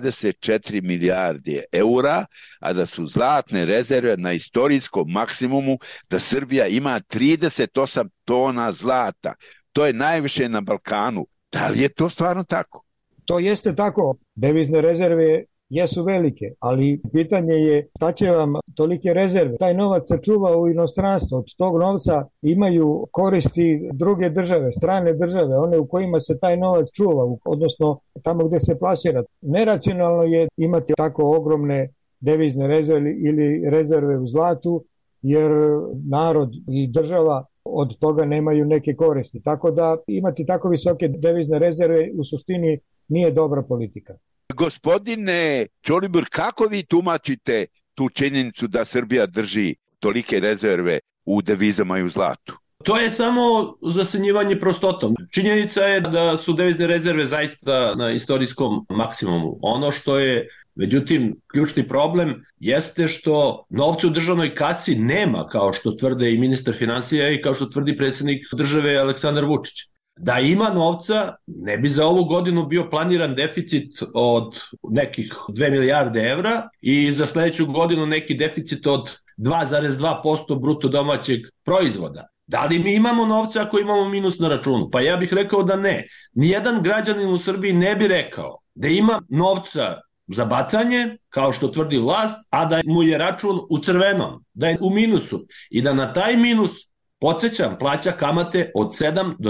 24 milijarde eura, a da su zlatne rezerve na istorijskom maksimumu, da Srbija ima 38 tona zlata. To je najviše na Balkanu. Da li je to stvarno tako? To jeste tako. Devizne rezerve jesu velike, ali pitanje je šta će vam tolike rezerve. Taj novac se čuva u inostranstvu, od tog novca imaju koristi druge države, strane države, one u kojima se taj novac čuva, odnosno tamo gde se plasira. Neracionalno je imati tako ogromne devizne rezerve ili rezerve u zlatu, jer narod i država od toga nemaju neke koristi. Tako da imati tako visoke devizne rezerve u suštini nije dobra politika. Gospodine Ćolibr, kako vi tumačite tu činjenicu da Srbija drži tolike rezerve u devizama i u zlatu? To je samo zasenjivanje prostotom. Činjenica je da su devizne rezerve zaista na istorijskom maksimumu. Ono što je, međutim, ključni problem jeste što novca u državnoj kasi nema, kao što tvrde i ministar finansija i kao što tvrdi predsjednik države Aleksandar Vučić. Da ima novca, ne bi za ovu godinu bio planiran deficit od nekih 2 milijarde evra i za sledeću godinu neki deficit od 2,2% bruto domaćeg proizvoda. Da li mi imamo novca ako imamo minus na računu? Pa ja bih rekao da ne. Nijedan građanin u Srbiji ne bi rekao da ima novca za bacanje, kao što tvrdi vlast, a da mu je račun u crvenom, da je u minusu i da na taj minus, podsjećam, plaća kamate od 7 do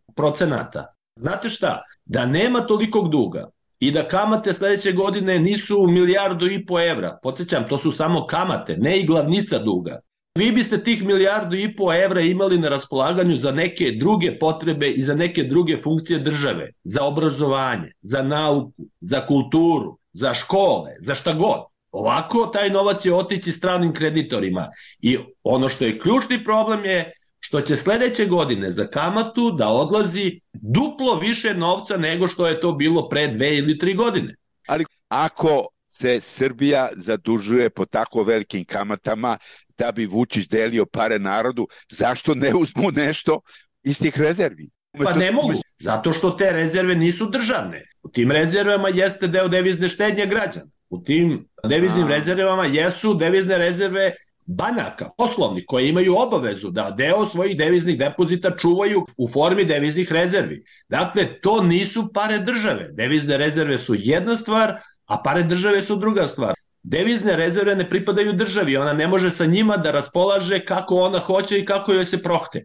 9%. Znate šta? Da nema tolikog duga i da kamate sledeće godine nisu 1,5 milijardu evra, podsjećam, to su samo kamate, ne i glavnica duga. Vi biste tih 1,5 milijardu evra imali na raspolaganju za neke druge potrebe i za neke druge funkcije države, za obrazovanje, za nauku, za kulturu, za škole, za šta god. Ovako taj novac je otići stranim kreditorima i ono što je ključni problem je što će sledeće godine za kamatu da odlazi duplo više novca nego što je to bilo pre 2 ili 3 godine. Ali ako se Srbija zadužuje po tako velikim kamatama da bi Vučić delio pare narodu, zašto ne uzmu nešto iz tih rezervi? Pa ne mogu, zato što te rezerve nisu državne. U tim rezervama jeste deo devizne štednje građana. U tim deviznim rezervama jesu devizne rezerve banaka, poslovnih, koje imaju obavezu da deo svojih deviznih depozita čuvaju u formi deviznih rezervi. Dakle, to nisu pare države. Devizne rezerve su jedna stvar, a pare države su druga stvar. Devizne rezerve ne pripadaju državi, ona ne može sa njima da raspolaže kako ona hoće i kako joj se prohte.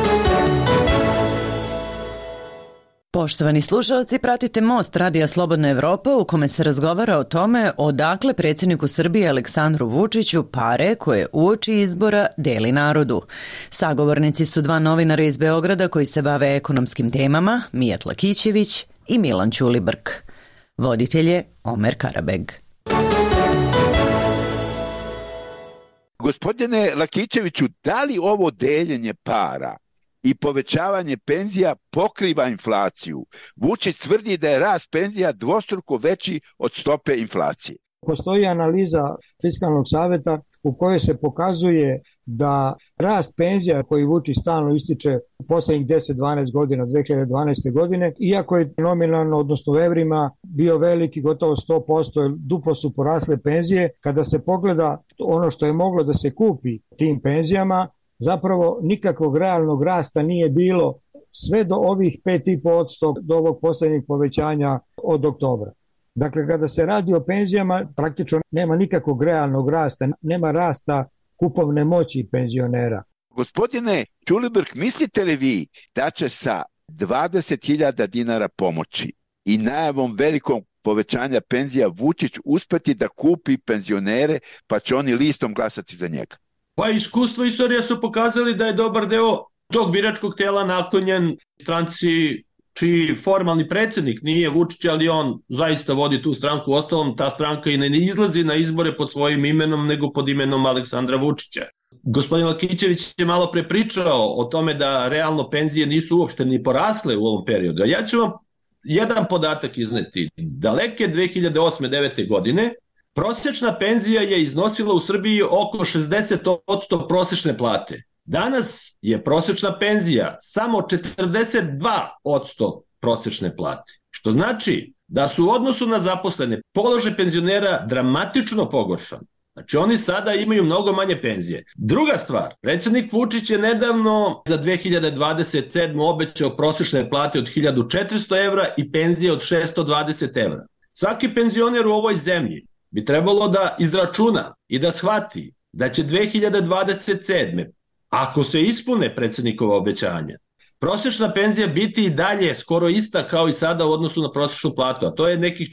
Poštovani slušalci, pratite Most Radija Slobodna Evropa u kome se razgovara o tome odakle predsjedniku Srbije Aleksandru Vučiću pare koje uoči izbora deli narodu. Sagovornici su dva novinara iz Beograda koji se bave ekonomskim temama, Mijat Lakićević i Milan Ćulibrk. Voditelj je Omer Karabeg. Gospodine Lakićeviću, da li ovo deljenje para i povećavanje penzija pokriva inflaciju? Vučić tvrdi da je rast penzija dvostruko veći od stope inflacije. Postoji analiza Fiskalnog saveta u kojoj se pokazuje da rast penzija koji Vučić stalno ističe u poslednjih 10-12 godina, 2012. godine, iako je nominalno, odnosno u evrima, bio veliki, gotovo 100%, duplo su porasle penzije. Kada se pogleda ono što je moglo da se kupi tim penzijama, zapravo nikakvog realnog rasta nije bilo sve do ovih 5,5%, do ovog poslednjeg povećanja od oktobra. Dakle, kada se radi o penzijama, praktično nema nikakvog realnog rasta, nema rasta kupovne moći penzionera. Gospodine Ćulibrk, mislite li vi da će sa 20.000 dinara pomoći i najavom velikom povećanja penzija Vučić uspeti da kupi penzionere, pa će oni listom glasati za njega? Pa iskustva i istorija su pokazali da je dobar deo tog biračkog tela naklonjen stranci čiji formalni predsjednik nije Vučić, ali on zaista vodi tu stranku. Uostalom, ta stranka i ne izlazi na izbore pod svojim imenom, nego pod imenom Aleksandra Vučića. Gospodin Lakićević je malo pre pričao o tome da realno penzije nisu uopšte ni porasle u ovom periodu. A ja ću vam jedan podatak izneti. Daleke 2008-2009. godine prosječna penzija je iznosila u Srbiji oko 60% prosječne plate. Danas je prosječna penzija samo 42% prosječne plate. Što znači da su u odnosu na zaposlene položaj penzionera dramatično pogoršan. Znači oni sada imaju mnogo manje penzije. Druga stvar, predsjednik Vučić je nedavno za 2027. obećao prosječne plate od 1400 evra i penzije od 620 evra. Svaki penzioner u ovoj zemlji bi trebalo da izračuna i da shvati da će 2027. ako se ispune predsjednikova obećanja, prosječna penzija biti i dalje skoro ista kao i sada u odnosu na prosječnu platu, a to je nekih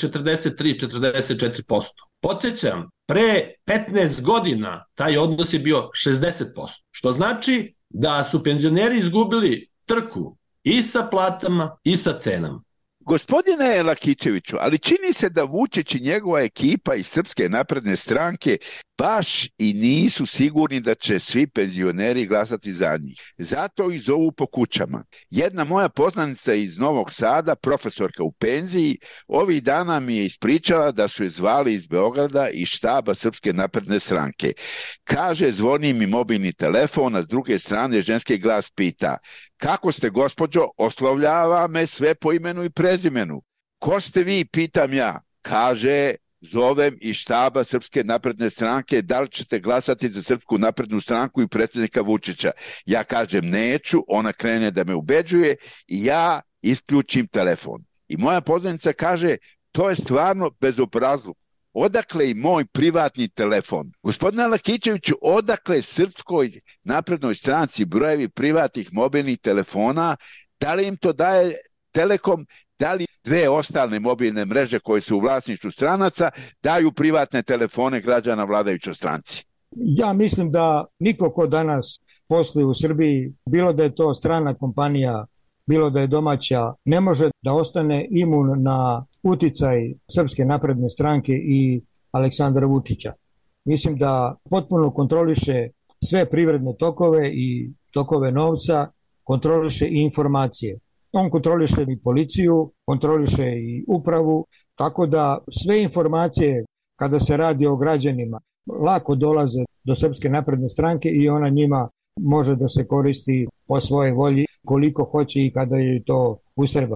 43-44%. Podsjećam, pre 15 godina taj odnos je bio 60%, što znači da su penzioneri izgubili trku i sa platama i sa cenama. Gospodine Lakićeviću, ali čini se da Vučić i njegova ekipa iz Srpske napredne stranke baš i nisu sigurni da će svi penzioneri glasati za njih. Zato ih zovu po kućama. Jedna moja poznanica iz Novog Sada, profesorka u penziji, ovih dana mi je ispričala da su je zvali iz Beograda i štaba Srpske napredne stranke. Kaže, zvoni mi mobilni telefon, a s druge strane ženski glas pita: kako ste, gospođo? Oslovljava me sve po imenu i prezimenu. Ko ste vi, pitam ja. Kaže, zovem iz štaba Srpske napredne stranke, da li ćete glasati za Srpsku naprednu stranku i predsjednika Vučića? Ja kažem neću, ona krene da me ubeđuje i ja isključim telefon. I moja poznanica kaže, to je stvarno bezobrazluk. Odakle i moj privatni telefon? Gospodine Lakićeviću, odakle Srpskoj naprednoj stranci brojevi privatnih mobilnih telefona? Da li im to daje Telekom? Da li dve ostale mobilne mreže koje su u vlasništvu stranaca daju privatne telefone građana vladajućoj stranci? Ja mislim da niko ko danas posluje u Srbiji, bilo da je to strana kompanija, bilo da je domaća, ne može da ostane imun na uticaj Srpske napredne stranke i Aleksandra Vučića. Mislim da potpuno kontroliše sve privredne tokove i tokove novca, kontroliše i informacije. On kontroliše i policiju, kontroliše i upravu, tako da sve informacije kada se radi o građanima lako dolaze do Srpske napredne stranke i ona njima može da se koristi po svojoj volji koliko hoće i kada je to ustreba.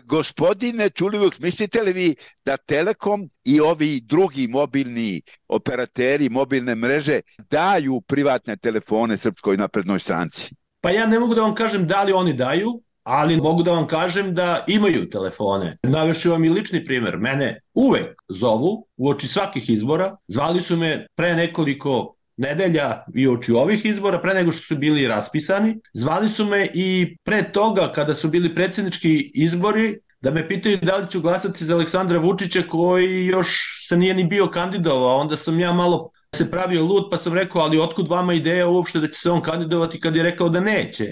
Gospodine Čulivuks, mislite li vi da Telekom i ovi drugi mobilni operateri, mobilne mreže daju privatne telefone Srpskoj naprednoj stranci? Pa ja ne mogu da vam kažem da li oni daju, ali mogu da vam kažem da imaju telefone. Navešću vam i lični primer. Mene uvek zovu uoči svakih izbora. Zvali su me pre nekoliko nedelja i uoči ovih izbora, pre nego što su bili raspisani. Zvali su me i pre toga kada su bili predsjednički izbori da me pitaju da li ću glasati za Aleksandra Vučića koji još se nije ni bio kandidovao. Onda sam ja malo se pravio lud pa sam rekao, ali otkud vama ideja uopšte da će se on kandidovati kad je rekao da neće.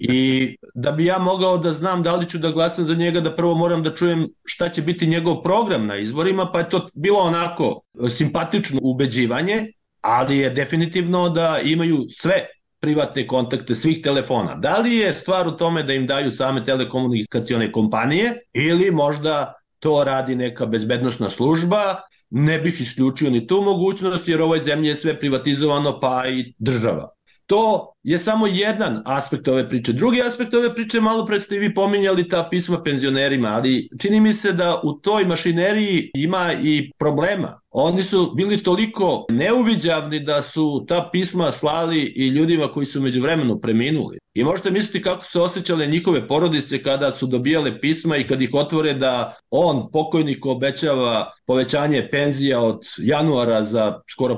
I da bi ja mogao da znam da li ću da glasam za njega, da prvo moram da čujem šta će biti njegov program na izborima, pa je to bilo onako simpatično ubeđivanje, ali je definitivno da imaju sve privatne kontakte svih telefona. Da li je stvar u tome da im daju same telekomunikacione kompanije ili možda to radi neka bezbednosna služba? Ne bih isključio ni tu mogućnost, jer u ovoj zemlji je sve privatizovano, pa i država. To je samo jedan aspekt ove priče. Drugi aspekt ove priče, malo pre ste i vi pominjali ta pisma penzionerima, ali čini mi se da u toj mašineriji ima i problema. Oni su bili toliko neuviđavni da su ta pisma slali i ljudima koji su međuvremeno preminuli. I možete misliti kako su osjećale njihove porodice kada su dobijale pisma i kad ih otvore da on, pokojnik, obećava povećanje penzija od januara za skoro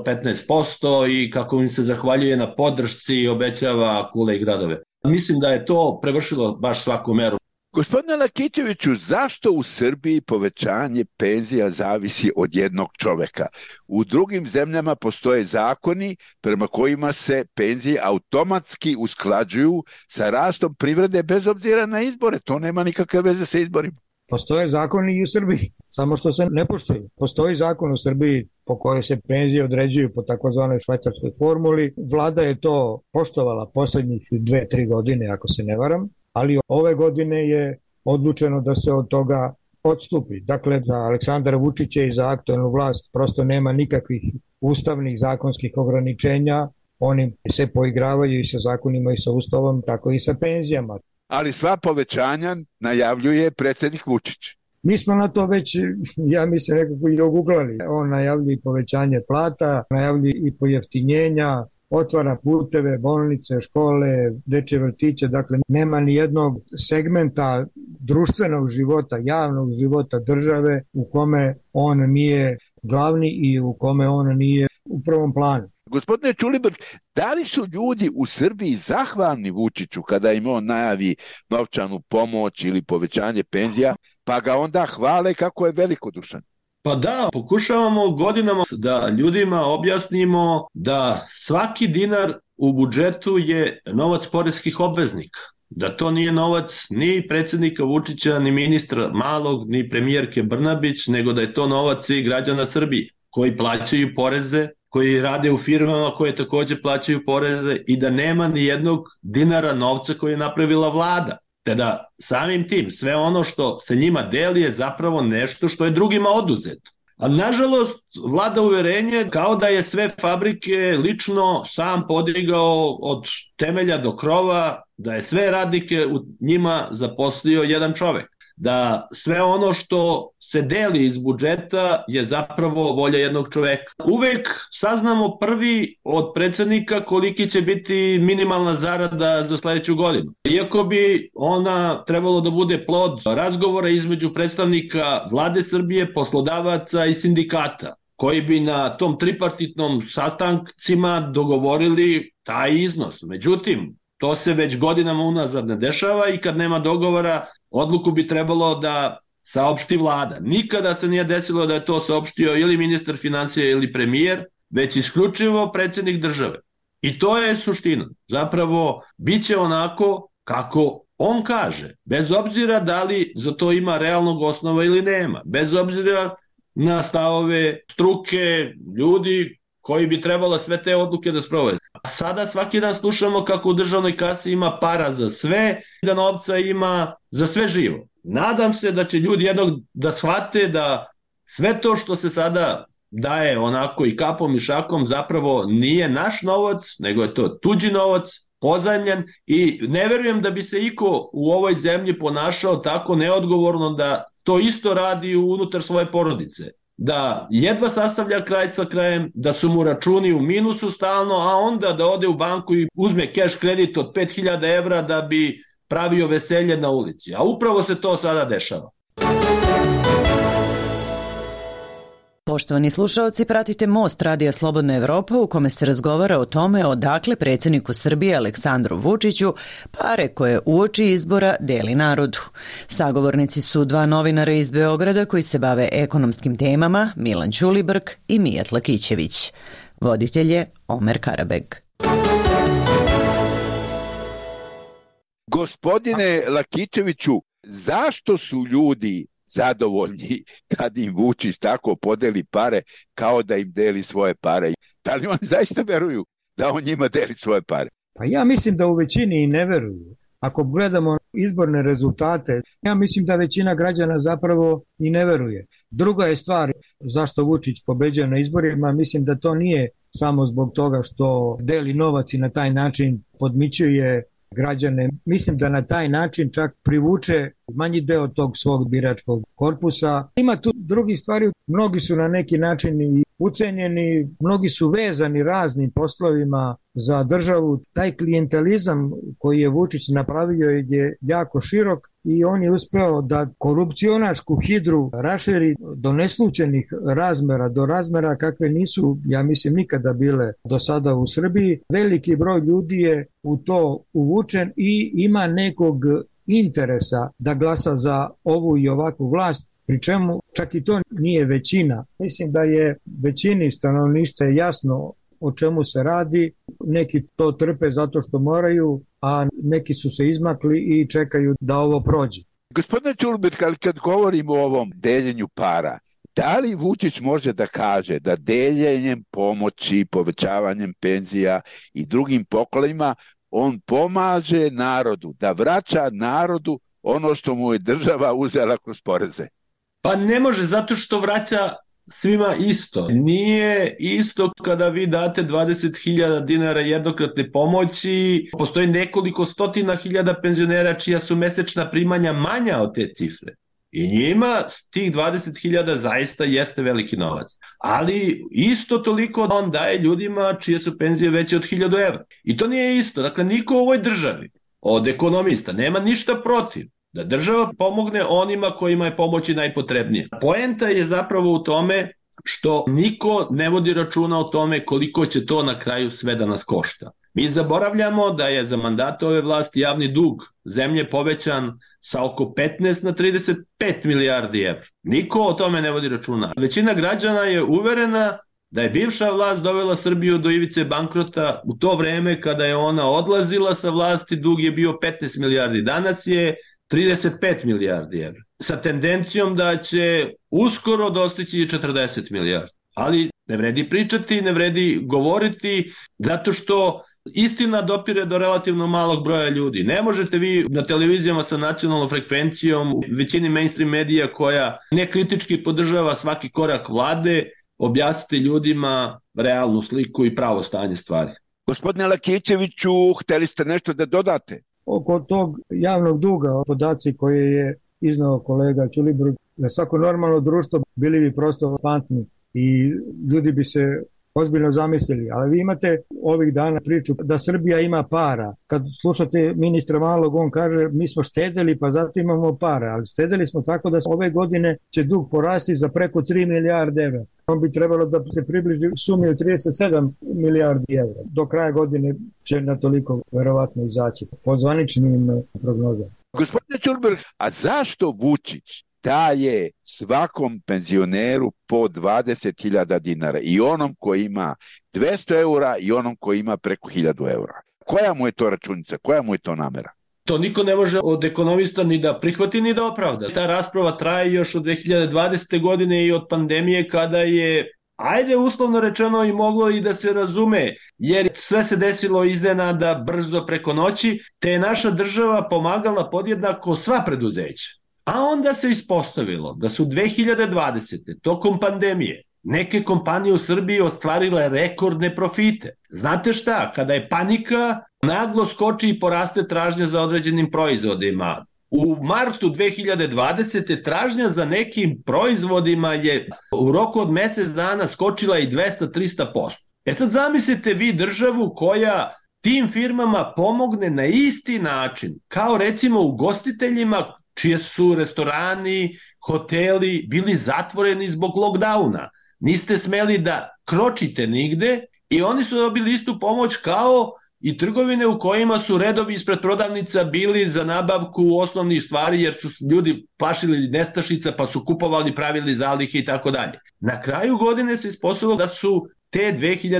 15% i kako im se zahvaljuje na podršci i obećava kule i gradove. Mislim da je to prevršilo baš svaku meru. Gospodine Lakitoviću, zašto u Srbiji povećanje penzija zavisi od jednog čoveka? U drugim zemljama postoje zakoni prema kojima se penzije automatski usklađuju sa rastom privrede bez obzira na izbore. To nema nikakve veze sa izborima. Postoje zakoni i u Srbiji, samo što se ne poštuju. Postoji zakon u Srbiji po kojoj se penzije određuju po takozvanoj švajcarskoj formuli. Vlada je to poštovala poslednjih 2-3 godine, ako se ne varam, ali ove godine je odlučeno da se od toga odstupi. Dakle, za Aleksandra Vučića i za aktuelnu vlast prosto nema nikakvih ustavnih zakonskih ograničenja. Oni se poigravaju i sa zakonima i sa ustavom, tako i sa penzijama. Ali sva povećanja najavljuje predsjednik Vučić. Mi smo na to već, ja mislim, nekako i oguglali. On najavljuje i povećanje plata, najavljuje i pojeftinjenja, otvara puteve, bolnice, škole, dečje vrtiće. Dakle, nema ni jednog segmenta društvenog života, javnog života države u kome on nije glavni i u kome on nije u prvom planu. Gospodine Čulibrk, da li su ljudi u Srbiji zahvalni Vučiću kada im on najavi novčanu pomoć ili povećanje penzija, pa ga onda hvale kako je velikodušan? Pa da, pokušavamo godinama da ljudima objasnimo da svaki dinar u budžetu je novac poreskih obveznika. Da to nije novac ni predsjednika Vučića, ni ministra Malog, ni premijerke Brnabić, nego da je to novac svih građana Srbije koji plaćaju poreze, koji rade u firmama koje takođe plaćaju poreze i da nema ni jednog dinara novca koji je napravila vlada. Te da samim tim sve ono što se njima deli je zapravo nešto što je drugima oduzeto. A nažalost vlada uverenje kao da je sve fabrike lično sam podigao od temelja do krova, da je sve radnike u njima zaposlio jedan čovek. Da sve ono što se deli iz budžeta je zapravo volja jednog čoveka. Uvek saznamo prvi od predsjednika koliki će biti minimalna zarada za sledeću godinu. Iako bi ona trebalo da bude plod razgovora između predstavnika vlade Srbije, poslodavaca i sindikata, koji bi na tom tripartitnom sastancima dogovorili taj iznos. Međutim, to se već godinama unazad ne dešava i kad nema dogovora, odluku bi trebalo da saopšti vlada. Nikada se nije desilo da je to saopštio ili ministar financija ili premijer, već isključivo predsjednik države. I to je suština. Zapravo, bit će onako kako on kaže, bez obzira da li za to ima realnog osnova ili nema, bez obzira na stavove struke, ljudi koji bi trebalo sve te odluke da sprovede. Sada svaki dan slušamo kako u državnoj kasi ima para za sve, da novca ima za sve živo. Nadam se da će ljudi jednog da shvate da sve to što se sada daje onako i kapom i šakom zapravo nije naš novac, nego je to tuđi novac pozajmljen i ne verujem da bi se iko u ovoj zemlji ponašao tako neodgovorno da to isto radi unutar svoje porodice. Da jedva sastavlja kraj sa krajem, da su mu računi u minusu stalno, a onda da ode u banku i uzme keš kredit od 5000 evra da bi pravio veselje na ulici. A upravo se to sada dešava. Poštovani slušalci, pratite Most Radija Slobodna Evropa u kome se razgovara o tome odakle predsjedniku Srbije Aleksandru Vučiću pare koje uoči izbora deli narodu. Sagovornici su dva novinara iz Beograda koji se bave ekonomskim temama, Milan Ćulibrk i Mijat Lakićević. Voditelj je Omer Karabeg. Gospodine Lakićeviću, zašto su ljudi zadovoljni kad im Vučić tako podeli pare kao da im deli svoje pare? Da li oni zaista veruju da on njima deli svoje pare? Pa ja mislim da u većini i ne veruju. Ako gledamo izborne rezultate, ja mislim da većina građana zapravo i ne veruje. Druga je stvar zašto Vučić pobeđuje na izborima, mislim da to nije samo zbog toga što deli novac i na taj način podmićuje građane. Mislim da na taj način čak privuče manji deo tog svog biračkog korpusa. Ima tu drugi stvari, mnogi su na neki način i ucenjeni, mnogi su vezani raznim poslovima za državu. Taj klijentelizam koji je Vučić napravio je jako širok i on je uspeo da korupcionašku hidru raširi do neslučenih razmera, do razmera kakve nisu, ja mislim, nikada bile do sada u Srbiji. Veliki broj ljudi je u to uvučen i ima nekog interesa da glasa za ovu i ovakvu vlast, pri čemu čak i to nije većina. Mislim da je većini stanovništva jasno o čemu se radi. Neki to trpe zato što moraju, a neki su se izmakli i čekaju da ovo prođe. Gospodine Ćulibrk, ali kad govorimo o ovom deljenju para, da li Vučić može da kaže da deljenjem pomoći, povećavanjem penzija i drugim pokolima on pomaže narodu, da vraća narodu ono što mu je država uzela kroz poreze? Pa ne može, zato što vraća svima isto. Nije isto kada vi date 20.000 dinara jednokratne pomoći. Postoji nekoliko stotina hiljada penzionera čija su mesečna primanja manja od te cifre. I njima tih 20.000 zaista jeste veliki novac. Ali isto toliko on daje ljudima čije su penzije veće od 1000 evra. I to nije isto. Dakle, niko u ovoj državi od ekonomista nema ništa protiv da država pomogne onima kojima je pomoći najpotrebnije. Poenta je zapravo u tome što niko ne vodi računa o tome koliko će to na kraju sve da nas košta. Mi zaboravljamo da je za mandata ove vlasti javni dug zemlje povećan sa oko 15 na 35 milijardi evra. Niko o tome ne vodi računa. Većina građana je uverena da je bivša vlast dovela Srbiju do ivice bankrota. U to vreme kada je ona odlazila sa vlasti, dug je bio 15 milijardi. Danas je 35 milijardi evra. Sa tendencijom da će uskoro dostići 40 milijardi. Ali ne vredi pričati, ne vredi govoriti, zato što istina dopire do relativno malog broja ljudi. Ne možete vi na televizijama sa nacionalnom frekvencijom, većini mainstream medija koja nekritički podržava svaki korak vlade, objasniti ljudima realnu sliku i pravo stanje stvari. Gospodine Lakićeviću, hteli ste nešto da dodate? Oko tog javnog duga, podaci koje je iznao kolega Ćulibrk, za svako normalno društvo bili bi prosto pantni i ljudi bi se ozbiljno zamislili. Ali vi imate ovih dana priču da Srbija ima para. Kad slušate ministra Malog, on kaže mi smo štedeli pa zato imamo para. Ali štedeli smo tako da ove godine će dug porasti za preko 3 milijarde evra. On bi trebalo da se približi sumi od 37 milijardi evra. Do kraja godine će na toliko verovatno izaći po zvaničnim prognozama. Gospodine Ćulibrk, a zašto Vučić daje svakom penzioneru po 20.000 dinara, i onom koji ima 200 eura i onom koji ima preko 1000 eura? Koja mu je to računica, koja mu je to namera? To niko ne može od ekonomista ni da prihvati ni da opravda. Ta rasprava traje još od 2020. godine i od pandemije kada je, ajde uslovno rečeno, i moglo i da se razume, jer sve se desilo iznenada, brzo, preko noći, te je naša država pomagala podjednako sva preduzeća. A onda se ispostavilo da su 2020. tokom pandemije neke kompanije u Srbiji ostvarile rekordne profite. Znate šta, kada je panika, naglo skoči i poraste tražnja za određenim proizvodima. U martu 2020. tražnja za nekim proizvodima je u roku od mesec dana skočila i 200-300%. Sad zamislite vi državu koja tim firmama pomogne na isti način, kao recimo ugostiteljima čije su restorani, hoteli bili zatvoreni zbog lockdowna. Niste smeli da kročite nigde i oni su dobili istu pomoć kao i trgovine u kojima su redovi ispred prodavnica bili za nabavku osnovnih stvari jer su ljudi plašili nestašica pa su kupovali, pravili zalihe i tako dalje. Na kraju godine se ispostavilo da su te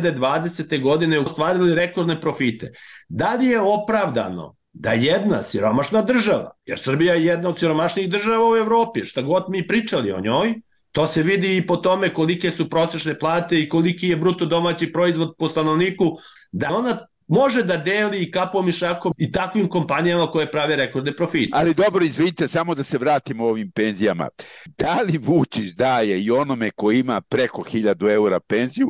2020. godine ostvarili rekordne profite. Da li je opravdano da jedna siromašna država, jer Srbija je jedna od siromašnijih država u Evropi, šta god mi pričali o njoj, to se vidi i po tome kolike su prosečne plate i koliki je bruto domaći proizvod po stanovniku, da ona može da deli i kapom i šakom i takvim kompanijama koje prave rekordne profite. Ali dobro, izvinite, samo da se vratimo ovim penzijama. Da li Vučić daje i onome koji ima preko 1000 eura penziju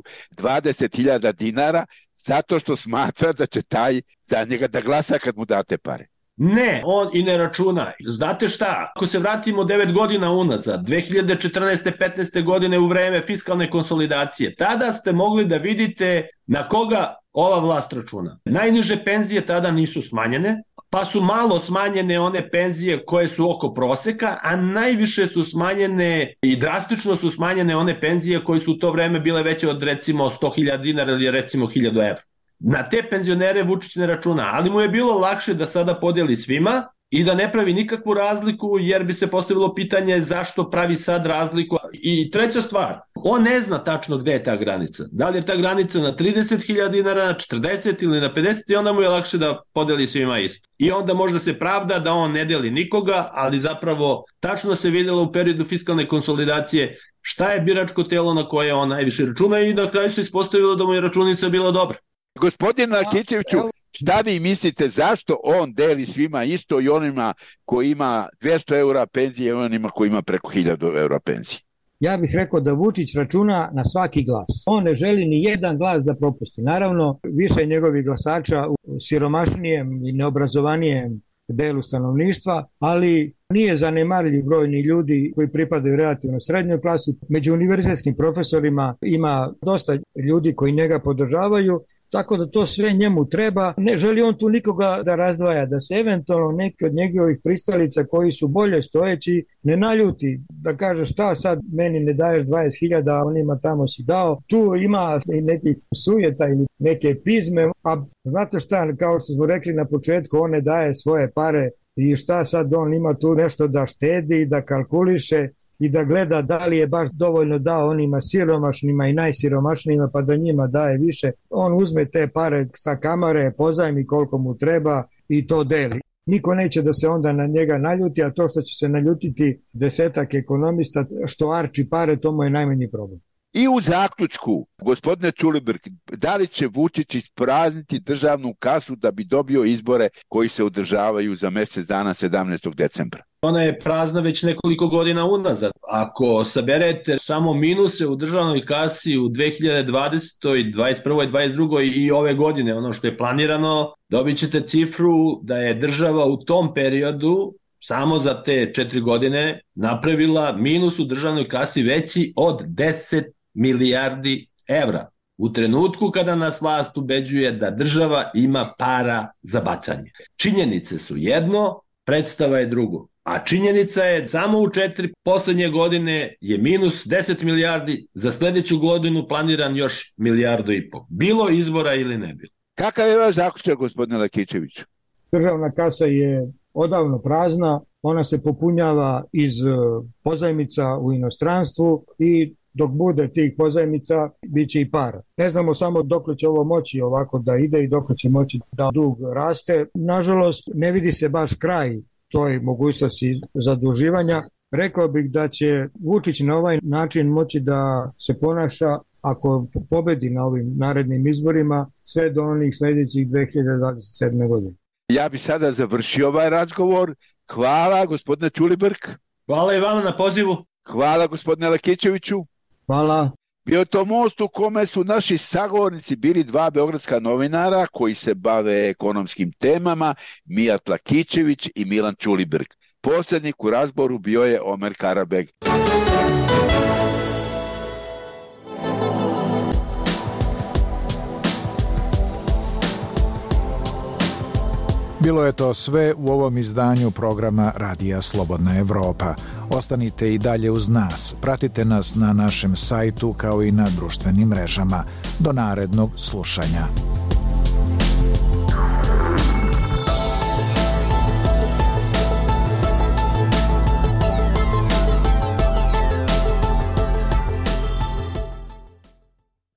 20.000 dinara zato što smatra da će taj za njega da glasa kad mu date pare? Ne, on i ne računa. Znate šta, ako se vratimo 9 godina unazad, 2014. 15. godine u vreme fiskalne konsolidacije, tada ste mogli da vidite na koga ova vlast računa. Najniže penzije tada nisu smanjene, pa su malo smanjene one penzije koje su oko proseka, a najviše su smanjene i drastično su smanjene one penzije koje su u to vreme bile veće od recimo 100.000 dinara ili recimo 1000 evra. Na te penzionere Vučić ne računa, ali mu je bilo lakše da sada podeli svima i da ne pravi nikakvu razliku, jer bi se postavilo pitanje zašto pravi sad razliku. I treća stvar, on ne zna tačno gde je ta granica. Da li je ta granica na 30.000 dinara, na 40 ili na 50 i onda mu je lakše da podeli svima isto. I onda možda se pravda da on ne deli nikoga, ali zapravo tačno se vidjelo u periodu fiskalne konsolidacije šta je biračko telo na koje on najviše računa i na kraju se ispostavilo da mu je računica bila dobra. Gospodin Lakićeviću, šta vi mislite zašto on deli svima isto i onima koji ima 200 eura penzije i onima koji ima preko 1000 eura penzije? Ja bih rekao da Vučić računa na svaki glas. On ne želi ni jedan glas da propusti. Naravno, više njegovih glasača u siromašnijem i neobrazovanijem delu stanovništva, ali nije zanemarljiv broj ni ljudi koji pripadaju relativno srednjoj klasi. Među univerzitetskim profesorima ima dosta ljudi koji njega podržavaju, tako da to sve njemu treba. Ne želi on tu nikoga da razdvaja, da se eventualno neki od njegovih pristalica koji su bolje stojeći ne naljuti, da kaže šta sad meni ne daješ 20.000, a onima tamo si dao. Tu ima i nekih sujeta ili neke pizme, a znate šta, kao što smo rekli na početku, on ne daje svoje pare i šta sad on ima tu nešto da štedi, da kalkuliše i da gleda da li je baš dovoljno dao onima siromašnima i najsiromašnijima pa da njima daje više. On uzme te pare sa kamare, pozajmi koliko mu treba i to deli. Niko neće da se onda na njega naljuti, a to što će se naljutiti 10 ekonomista što arči pare, to mu je najmanji problem. I u zaključku, gospodine Ćulibrk, da li će Vučić isprazniti državnu kasu da bi dobio izbore koji se održavaju za mesec dana 17. decembra? Ona je prazna već nekoliko godina unazad. Ako saberete samo minuse u državnoj kasi u 2020., 2021., 2022. i ove godine, ono što je planirano, dobit ćete cifru da je država u tom periodu samo za te 4 godine napravila minus u državnoj kasi veći od 10 milijardi evra. U trenutku kada nas vlast ubeđuje da država ima para za bacanje. Činjenice su jedno, predstava je drugo. A činjenica je samo u 4 poslednje godine je minus 10 milijardi, za sledeću godinu planiran još 1,5 milijardi. Bilo izbora ili ne bilo. Kakav je vaš zaključak, gospodine Lakićeviću? Državna kasa je odavno prazna, ona se popunjava iz pozajmica u inostranstvu i dok bude tih pozajmica, bit će i para. Ne znamo samo dokle će ovo moći ovako da ide i dokle će moći da dug raste. Nažalost, ne vidi se baš kraj toj mogućnosti zaduživanja. Rekao bih da će Vučić na ovaj način moći da se ponaša ako pobedi na ovim narednim izborima sve do onih sljedećih 2027. godine. Ja bih sada završio ovaj razgovor. Hvala, gospodine Ćulibrk. Hvala i vama na pozivu. Hvala, gospodine Lakićeviću. Hvala. Bio je to most u kome su naši sagovornici bili dva beogradska novinara koji se bave ekonomskim temama, Mijat Lakićević i Milan Ćulibrk. Posrednik u razboru bio je Omer Karabeg. Bilo je to sve u ovom izdanju programa Radija Slobodna Evropa. Ostanite i dalje uz nas. Pratite nas na našem sajtu kao i na društvenim mrežama. Do narednog slušanja.